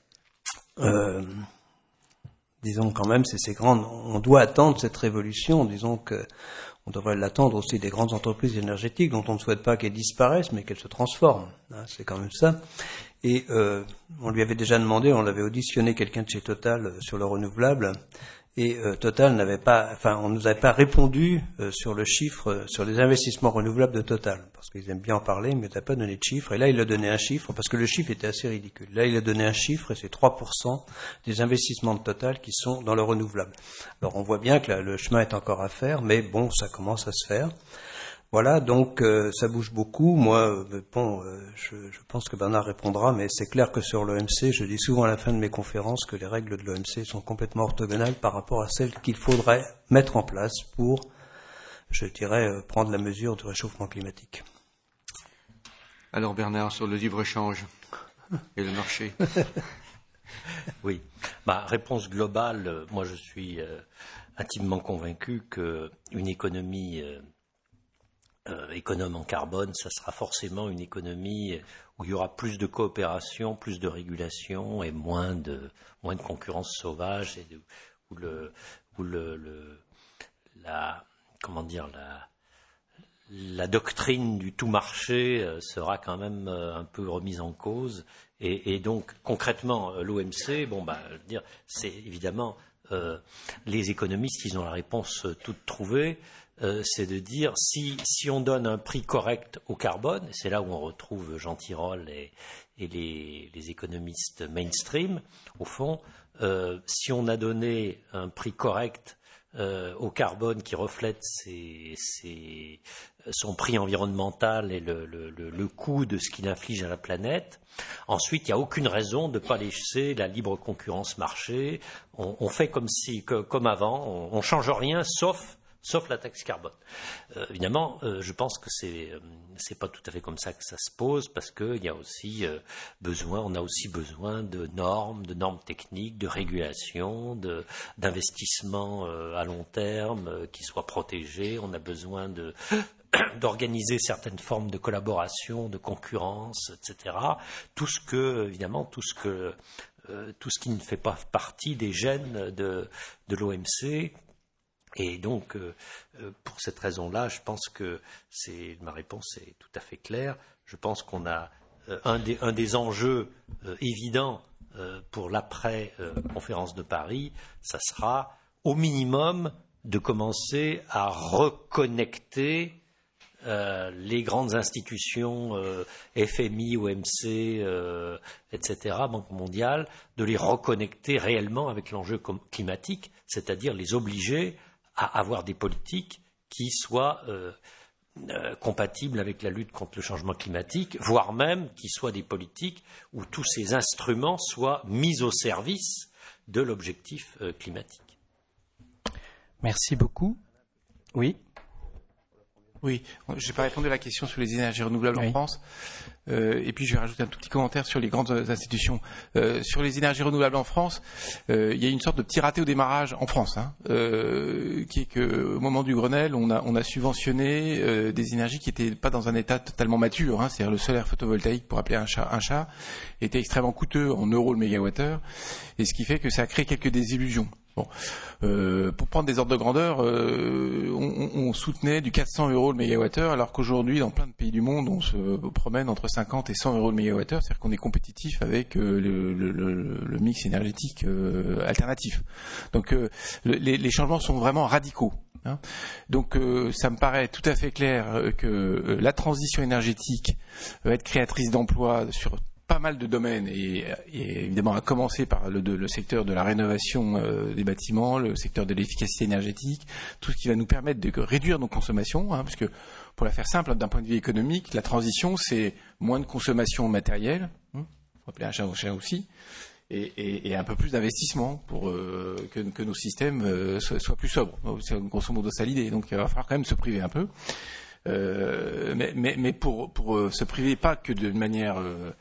disons quand même, c'est grand. On doit attendre cette révolution. Disons que on devrait l'attendre aussi des grandes entreprises énergétiques dont on ne souhaite pas qu'elles disparaissent, mais qu'elles se transforment. C'est quand même ça. Et on lui avait déjà demandé, on l'avait auditionné quelqu'un de chez Total sur le renouvelable. Et Total on nous avait pas répondu sur le chiffre, sur les investissements renouvelables de Total, parce qu'ils aiment bien en parler, mais il n'a pas donné de chiffre. Et là, il a donné un chiffre, parce que le chiffre était assez ridicule. Là, il a donné un chiffre, et c'est 3% des investissements de Total qui sont dans le renouvelable. Alors, on voit bien que le chemin est encore à faire, mais ça commence à se faire. Voilà, donc ça bouge beaucoup. Moi, je pense que Bernard répondra, mais c'est clair que sur l'OMC, je dis souvent à la fin de mes conférences que les règles de l'OMC sont complètement orthogonales par rapport à celles qu'il faudrait mettre en place pour, je dirais, prendre la mesure du réchauffement climatique. Alors Bernard, sur le libre-échange et le marché. Oui, réponse globale, moi je suis intimement convaincu qu'une économie économe en carbone, ça sera forcément une économie où il y aura plus de coopération, plus de régulation et moins de concurrence sauvage et où la doctrine du tout marché sera quand même un peu remise en cause. Et donc concrètement, l'OMC, c'est évidemment les économistes, ils ont la réponse toute trouvée. C'est de dire si on donne un prix correct au carbone, et c'est là où on retrouve Jean Tirole et les économistes mainstream, au fond, si on a donné un prix correct au carbone qui reflète son prix environnemental et le coût de ce qu'il inflige à la planète, ensuite il n'y a aucune raison de ne pas laisser la libre concurrence marcher. On fait comme avant, on ne change rien sauf la taxe carbone. Évidemment, je pense que c'est pas tout à fait comme ça que ça se pose, parce qu'il y a aussi on a aussi besoin de normes techniques, de régulation, d'investissements à long terme qui soient protégés. On a besoin d'organiser certaines formes de collaboration, de concurrence, etc. Tout ce qui ne fait pas partie des gènes de l'OMC. Et donc, pour cette raison-là, je pense que ma réponse est tout à fait claire. Je pense qu'on a un des enjeux évidents pour l'après-conférence de Paris, ça sera au minimum de commencer à reconnecter les grandes institutions FMI, OMC, etc., Banque mondiale, de les reconnecter réellement avec l'enjeu climatique, c'est-à-dire les obliger à avoir des politiques qui soient compatibles avec la lutte contre le changement climatique, voire même qui soient des politiques où tous ces instruments soient mis au service de l'objectif climatique. Merci beaucoup. Oui. Oui, je n'ai pas répondu à la question sur les énergies renouvelables en France. Et puis je vais rajouter un tout petit commentaire sur les grandes institutions. Sur les énergies renouvelables en France, il y a une sorte de petit raté au démarrage en France, qui est qu'au moment du Grenelle, on a subventionné des énergies qui n'étaient pas dans un état totalement mature. C'est-à-dire le solaire photovoltaïque, pour appeler un chat, était extrêmement coûteux en euros le mégawattheure, et ce qui fait que ça a créé quelques désillusions. Bon, pour prendre des ordres de grandeur, on soutenait du 400 € le mégawattheure, alors qu'aujourd'hui, dans plein de pays du monde, on se promène entre 50 et 100 € le mégawattheure, c'est-à-dire qu'on est compétitif avec le mix énergétique alternatif. Donc, les changements sont vraiment radicaux. Donc, ça me paraît tout à fait clair que la transition énergétique va être créatrice d'emplois sur pas mal de domaines et évidemment à commencer par le secteur de la rénovation des bâtiments, le secteur de l'efficacité énergétique, tout ce qui va nous permettre de réduire nos consommations, parce que pour la faire simple, d'un point de vue économique, la transition c'est moins de consommation matérielle, faut appeler un chat au chat aussi, et un peu plus d'investissement pour que nos systèmes soient plus sobres. C'est grosso modo ça l'idée, donc il va falloir quand même se priver un peu. Mais pour se priver pas que de manière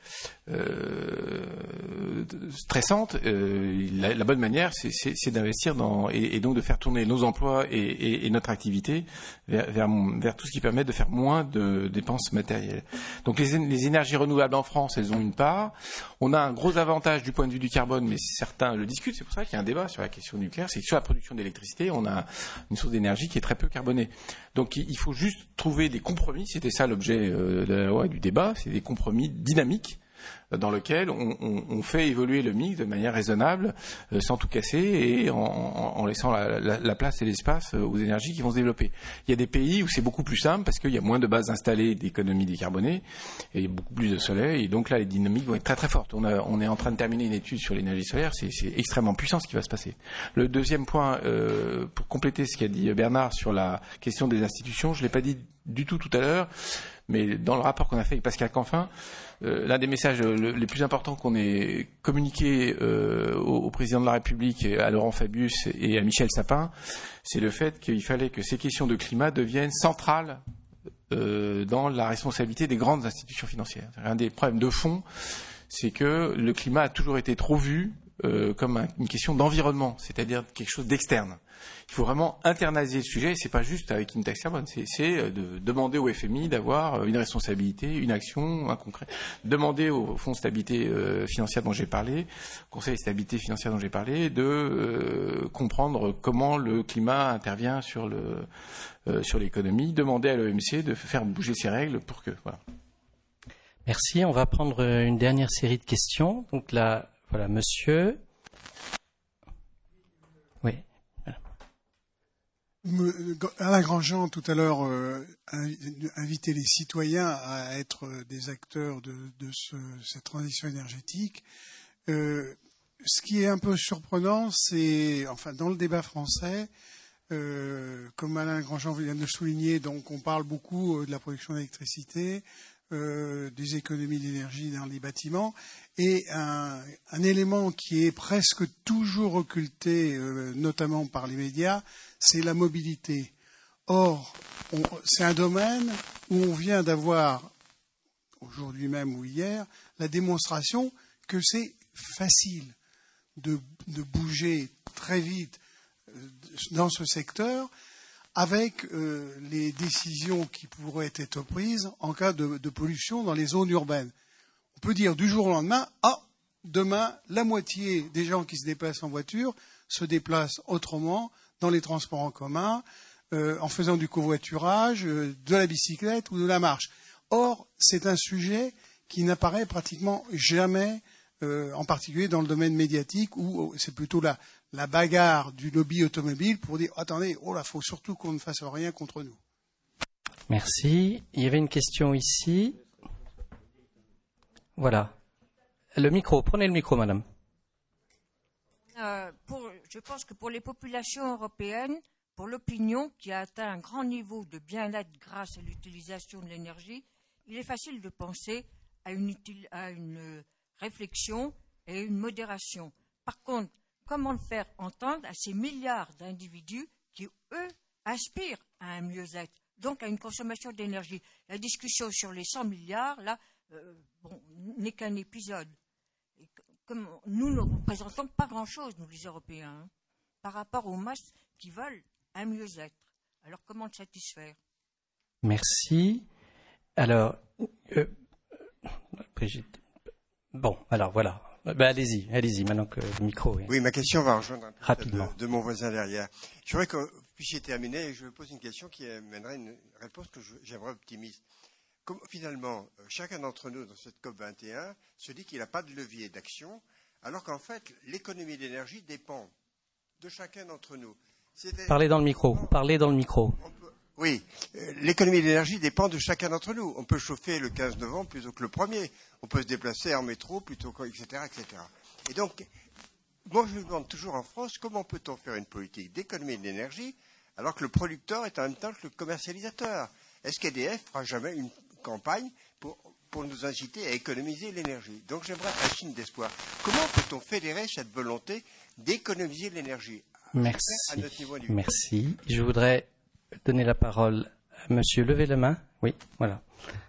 stressante, la bonne manière c'est d'investir et donc de faire tourner nos emplois et notre activité vers tout ce qui permet de faire moins de dépenses matérielles. Donc les énergies renouvelables en France, elles ont une part. On a un gros avantage du point de vue du carbone, mais certains le discutent, c'est pour ça qu'il y a un débat sur la question nucléaire, c'est que sur la production d'électricité, on a une source d'énergie qui est très peu carbonée. Donc il faut juste trouver des compromis, c'était ça l'objet de la loi et du débat, c'est des compromis dynamiques dans lesquels on fait évoluer le mix de manière raisonnable, sans tout casser et en laissant la place et l'espace aux énergies qui vont se développer. Il y a des pays où c'est beaucoup plus simple parce qu'il y a moins de bases installées d'économie décarbonée et beaucoup plus de soleil, et donc là les dynamiques vont être très très fortes. On est en train de terminer une étude sur l'énergie solaire, c'est extrêmement puissant ce qui va se passer. Le deuxième point, pour compléter ce qu'a dit Bernard sur la question des institutions, je ne l'ai pas dit du tout à l'heure, mais dans le rapport qu'on a fait avec Pascal Canfin, l'un des messages les plus importants qu'on ait communiqué au président de la République, à Laurent Fabius et à Michel Sapin, c'est le fait qu'il fallait que ces questions de climat deviennent centrales dans la responsabilité des grandes institutions financières. Un des problèmes de fond, c'est que le climat a toujours été trop vu comme une question d'environnement, c'est-à-dire quelque chose d'externe. Il faut vraiment internaliser le sujet, et c'est pas juste avec une taxe carbone, c'est de demander au FMI d'avoir une responsabilité, une action, un concret. Demander au Fonds de stabilité financière dont j'ai parlé, au Conseil de stabilité financière dont j'ai parlé, de comprendre comment le climat intervient sur l'économie. Demander à l'OMC de faire bouger ses règles pour que voilà. Merci. On va prendre une dernière série de questions. Donc là, voilà, monsieur. Oui. Alain Grandjean, tout à l'heure, a invité les citoyens à être des acteurs de cette transition énergétique. Ce qui est un peu surprenant, c'est, enfin, dans le débat français, comme Alain Grandjean vient de le souligner, donc on parle beaucoup de la production d'électricité, des économies d'énergie dans les bâtiments, et un élément qui est presque toujours occulté, notamment par les médias, c'est la mobilité. Or, c'est un domaine où on vient d'avoir, aujourd'hui même ou hier, la démonstration que c'est facile de bouger très vite dans ce secteur, avec les décisions qui pourraient être prises en cas de pollution dans les zones urbaines. On peut dire du jour au lendemain, demain, la moitié des gens qui se déplacent en voiture se déplacent autrement dans les transports en commun, en faisant du covoiturage, de la bicyclette ou de la marche. Or, c'est un sujet qui n'apparaît pratiquement jamais, en particulier dans le domaine médiatique, où c'est plutôt la bagarre du lobby automobile pour dire « Attendez, faut surtout qu'on ne fasse rien contre nous ». Merci. Il y avait une question ici. Voilà. Le micro. Prenez le micro, madame. Je pense que pour les populations européennes, pour l'opinion qui a atteint un grand niveau de bien-être grâce à l'utilisation de l'énergie, il est facile de penser à une réflexion et une modération. Par contre, comment le faire entendre à ces milliards d'individus qui, eux, aspirent à un mieux-être? donc à une consommation d'énergie. La discussion sur les 100 milliards, là, n'est qu'un épisode. Et comme nous ne représentons pas grand-chose, nous les Européens, hein, par rapport aux masses qui veulent un mieux-être. Alors comment le satisfaire? Merci. Alors, Brigitte. Bon, alors voilà. Allez-y, maintenant que le micro est... Oui, ma question va rejoindre un peu rapidement de mon voisin derrière. Je voudrais que vous puissiez terminer et je vous pose une question qui amènerait une réponse que j'aimerais optimiste. Comme, finalement, chacun d'entre nous dans cette COP21 se dit qu'il n'a pas de levier d'action, alors qu'en fait, l'économie d'énergie dépend de chacun d'entre nous. Parlez dans le micro. Oui, l'économie de l'énergie dépend de chacun d'entre nous. On peut chauffer le 15 novembre plutôt que le 1er. On peut se déplacer en métro plutôt que, etc., etc. Et donc, moi je me demande toujours en France, comment peut-on faire une politique d'économie de l'énergie alors que le producteur est en même temps que le commercialisateur? Est-ce qu'EDF fera jamais une campagne pour nous inciter à économiser l'énergie? Donc j'aimerais un signe d'espoir. Comment peut-on fédérer cette volonté d'économiser l'énergie? Merci. À notre niveau individuel. Merci. Je voudrais donner la parole à monsieur. Levez la main. Oui, voilà.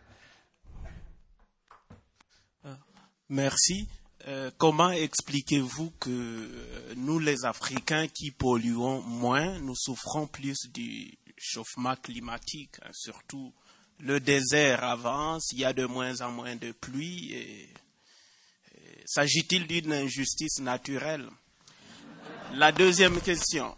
Merci. Comment expliquez-vous que nous, les Africains qui polluons moins, nous souffrons plus du chauffement climatique, hein, surtout le désert avance, il y a de moins en moins de pluie. S'agit-il d'une injustice naturelle? La deuxième question.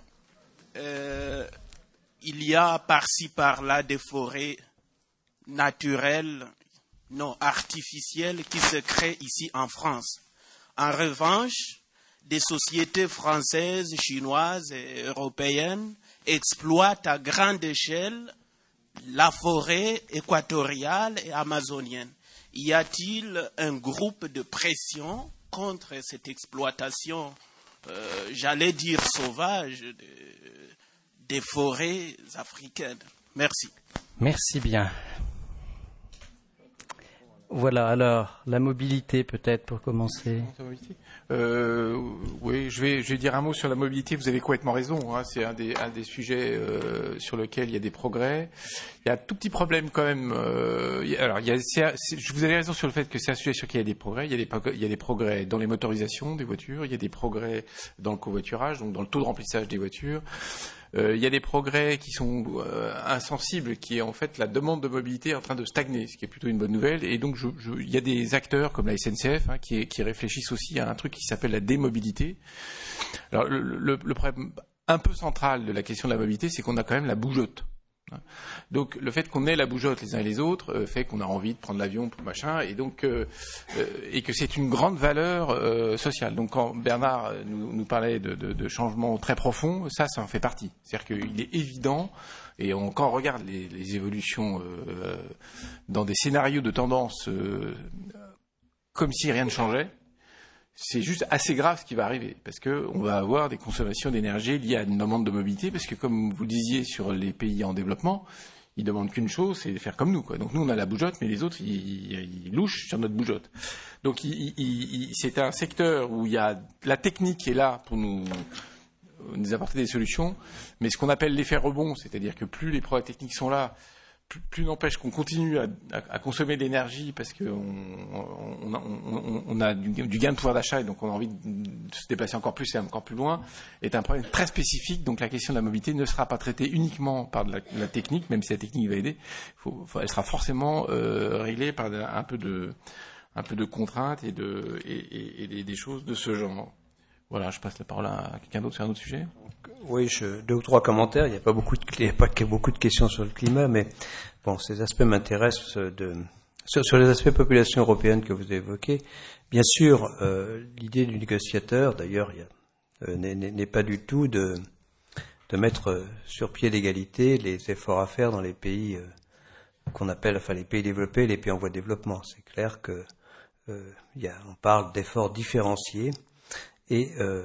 Il y a par-ci par-là des forêts naturelles, non artificielles, qui se créent ici en France. En revanche, des sociétés françaises, chinoises et européennes exploitent à grande échelle la forêt équatoriale et amazonienne. Y a-t-il un groupe de pression contre cette exploitation, j'allais dire sauvage, des forêts africaines? Merci. Merci bien. Voilà, alors, la mobilité peut-être pour commencer. Oui, je vais dire un mot sur la mobilité. Vous avez complètement raison. Hein, c'est un des sujets sur lequel il y a des progrès. Il y a un tout petit problème quand même. Vous avez raison sur le fait que c'est un sujet sur lequel il y a des progrès. Il y a des progrès dans les motorisations des voitures. Il y a des progrès dans le covoiturage, donc dans le taux de remplissage des voitures. Il y a des progrès qui sont insensibles, qui est en fait la demande de mobilité est en train de stagner, ce qui est plutôt une bonne nouvelle. Et donc il y a des acteurs comme la SNCF qui réfléchissent aussi à un truc qui s'appelle la démobilité. Alors le problème un peu central de la question de la mobilité, c'est qu'on a quand même la bougeotte. Donc le fait qu'on ait la bougeotte les uns et les autres fait qu'on a envie de prendre l'avion pour machin, et donc et que c'est une grande valeur sociale. Donc quand Bernard nous parlait de changements très profonds, ça en fait partie. C'est-à-dire qu'il est évident, et quand on regarde les évolutions dans des scénarios de tendance comme si rien ne changeait, c'est juste assez grave ce qui va arriver, parce qu'on va avoir des consommations d'énergie liées à une demande de mobilité, parce que comme vous le disiez sur les pays en développement, ils demandent qu'une chose, c'est de faire comme nous, quoi. Donc nous on a la bougeotte, mais les autres ils louchent sur notre bougeotte. Donc c'est un secteur où il y a la technique qui est là pour nous apporter des solutions, mais ce qu'on appelle l'effet rebond, c'est-à-dire que plus les progrès techniques sont là, plus n'empêche qu'on continue à consommer de l'énergie parce qu'on a du gain de pouvoir d'achat, et donc on a envie de se déplacer encore plus et encore plus loin, est un problème très spécifique. Donc la question de la mobilité ne sera pas traitée uniquement par de la technique, même si la technique va aider. Elle sera forcément réglée par un peu de contraintes et des choses de ce genre. Voilà, je passe la parole à quelqu'un d'autre sur un autre sujet. Oui, 2 ou 3 commentaires. Il n'y a pas beaucoup de questions sur le climat, mais bon, ces aspects m'intéressent sur les aspects population européenne que vous avez évoqués. Bien sûr, l'idée du négociateur, d'ailleurs, n'est pas du tout de mettre sur pied d'égalité les efforts à faire dans les pays qu'on appelle, les pays développés, les pays en voie de développement. C'est clair que on parle d'efforts différenciés. Et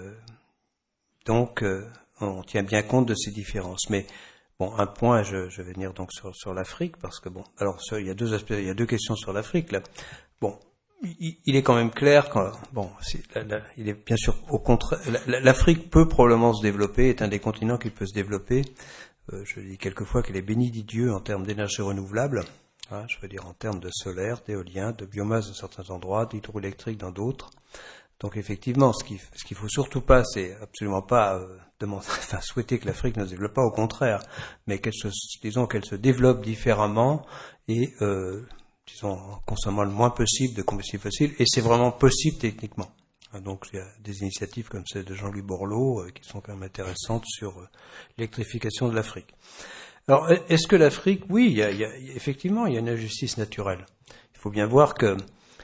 donc, on tient bien compte de ces différences. Mais bon, un point, je vais venir donc sur l'Afrique, parce que bon, alors il y a 2 aspects, il y a 2 questions sur l'Afrique là. Bon, il est quand même clair il est bien sûr au contraire, l'Afrique peut probablement se développer, est un des continents qui peut se développer je dis quelquefois qu'elle est bénie de Dieu en termes d'énergie renouvelable, je veux dire en termes de solaire, d'éolien, de biomasse dans certains endroits, d'hydroélectrique dans d'autres. Donc effectivement, ce qu'il faut surtout pas, c'est absolument pas souhaiter que l'Afrique ne se développe pas, au contraire, mais qu'elle se développe différemment et en consommant le moins possible de combustibles fossiles, et c'est vraiment possible techniquement. Donc il y a des initiatives comme celle de Jean-Louis Borloo qui sont quand même intéressantes sur l'électrification de l'Afrique. Alors, est-ce que l'Afrique, oui, effectivement, il y a une injustice naturelle. Il faut bien voir que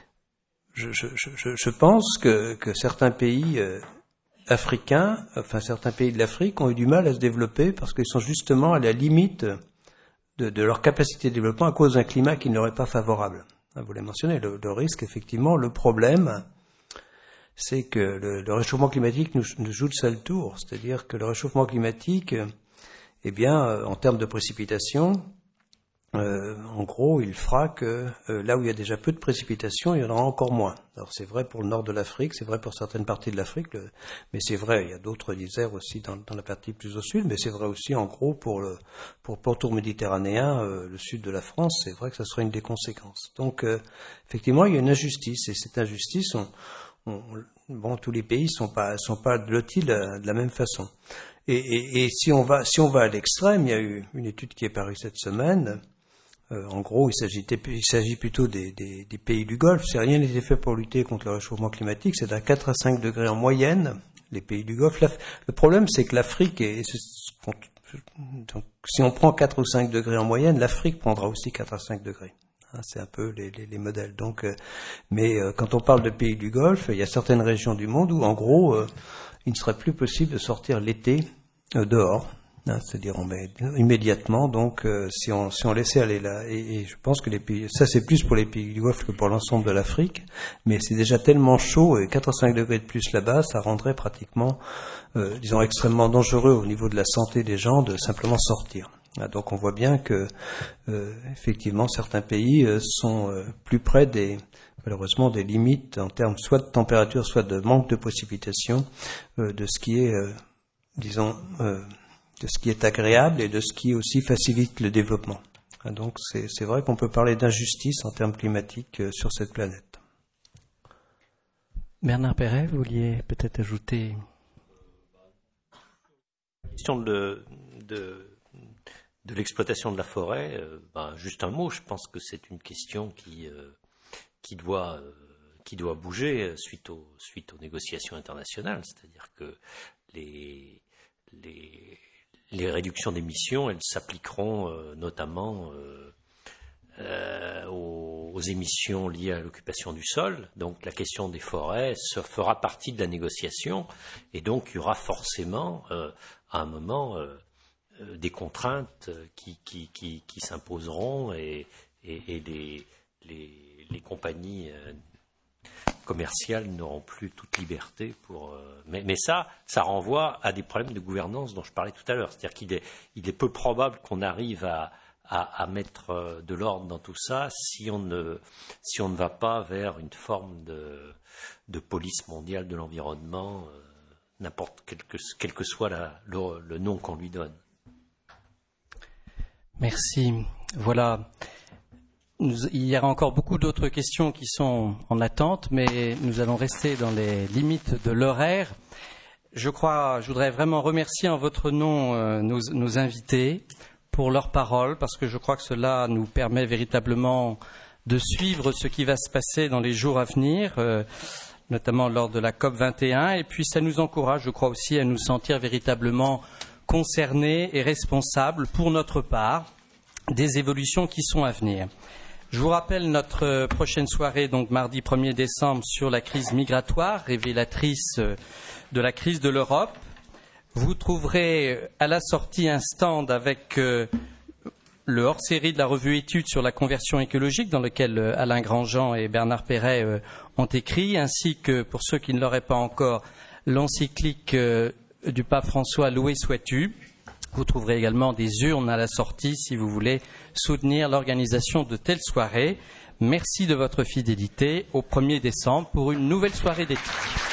je pense que certains pays africains, certains pays de l'Afrique ont eu du mal à se développer parce qu'ils sont justement à la limite de leur capacité de développement à cause d'un climat qui ne leur est pas favorable. Vous l'avez mentionné, le risque, effectivement, le problème, c'est que le réchauffement climatique nous joue le sale tour. C'est-à-dire que le réchauffement climatique, en termes de précipitations, en gros, il fera que là où il y a déjà peu de précipitations, il y en aura encore moins. Alors c'est vrai pour le nord de l'Afrique, c'est vrai pour certaines parties de l'Afrique, mais c'est vrai, il y a d'autres déserts aussi dans la partie plus au sud, mais c'est vrai aussi en gros pour le pourtour méditerranéen, le sud de la France, c'est vrai que ça sera une des conséquences. Donc effectivement, il y a une injustice, et cette injustice, tous les pays sont pas lotis de la même façon. Et si on va à l'extrême, il y a eu une étude qui est parue cette semaine. En gros, il s'agit plutôt des pays du Golfe. Si rien n'était fait pour lutter contre le réchauffement climatique, c'est à 4 à 5 degrés en moyenne, les pays du Golfe. Le problème, c'est que l'Afrique donc, si on prend 4 ou 5 degrés en moyenne, l'Afrique prendra aussi 4 à 5 degrés. C'est un peu les modèles. Donc, mais quand on parle de pays du Golfe, il y a certaines régions du monde où, en gros, il ne serait plus possible de sortir l'été dehors. C'est-à-dire immédiatement. Donc, si on laissait aller là, et je pense que les pays, ça c'est plus pour les pays du Golfe que pour l'ensemble de l'Afrique, mais c'est déjà tellement chaud, et 4 à 5 degrés de plus là-bas, ça rendrait pratiquement, extrêmement dangereux au niveau de la santé des gens de simplement sortir. Donc on voit bien que effectivement certains pays sont plus près malheureusement des limites en termes soit de température, soit de manque de précipitation, de ce qui est de ce qui est agréable et de ce qui aussi facilite le développement. Donc c'est vrai qu'on peut parler d'injustice en termes climatiques sur cette planète. Bernard Perret, vous vouliez peut-être ajouter la question de l'exploitation de la forêt. Juste un mot, je pense que c'est une question qui doit bouger suite aux négociations internationales. C'est-à-dire que les réductions d'émissions, elles s'appliqueront notamment aux émissions liées à l'occupation du sol. Donc la question des forêts fera partie de la négociation, et donc il y aura forcément à un moment des contraintes qui s'imposeront, et les compagnies commerciales n'auront plus toute liberté pour. Mais ça renvoie à des problèmes de gouvernance dont je parlais tout à l'heure. C'est-à-dire qu'il est peu probable qu'on arrive à mettre de l'ordre dans tout ça si on ne va pas vers une forme de police mondiale de l'environnement, quel que soit le nom qu'on lui donne. Merci. Voilà. Il y aura encore beaucoup d'autres questions qui sont en attente, mais nous allons rester dans les limites de l'horaire. Je voudrais vraiment remercier en votre nom nos invités pour leurs paroles, parce que je crois que cela nous permet véritablement de suivre ce qui va se passer dans les jours à venir, notamment lors de la COP21, et puis ça nous encourage, je crois aussi, à nous sentir véritablement concernés et responsables pour notre part des évolutions qui sont à venir. Je vous rappelle notre prochaine soirée, donc mardi 1er décembre, sur la crise migratoire, révélatrice de la crise de l'Europe. Vous trouverez à la sortie un stand avec le hors-série de la revue Études sur la conversion écologique, dans lequel Alain Grandjean et Bernard Perret ont écrit, ainsi que, pour ceux qui ne l'auraient pas encore, l'encyclique du pape François Loué Sois-tu. Vous trouverez également des urnes à la sortie si vous voulez soutenir l'organisation de telles soirées. Merci de votre fidélité au 1er décembre pour une nouvelle soirée d'éthique.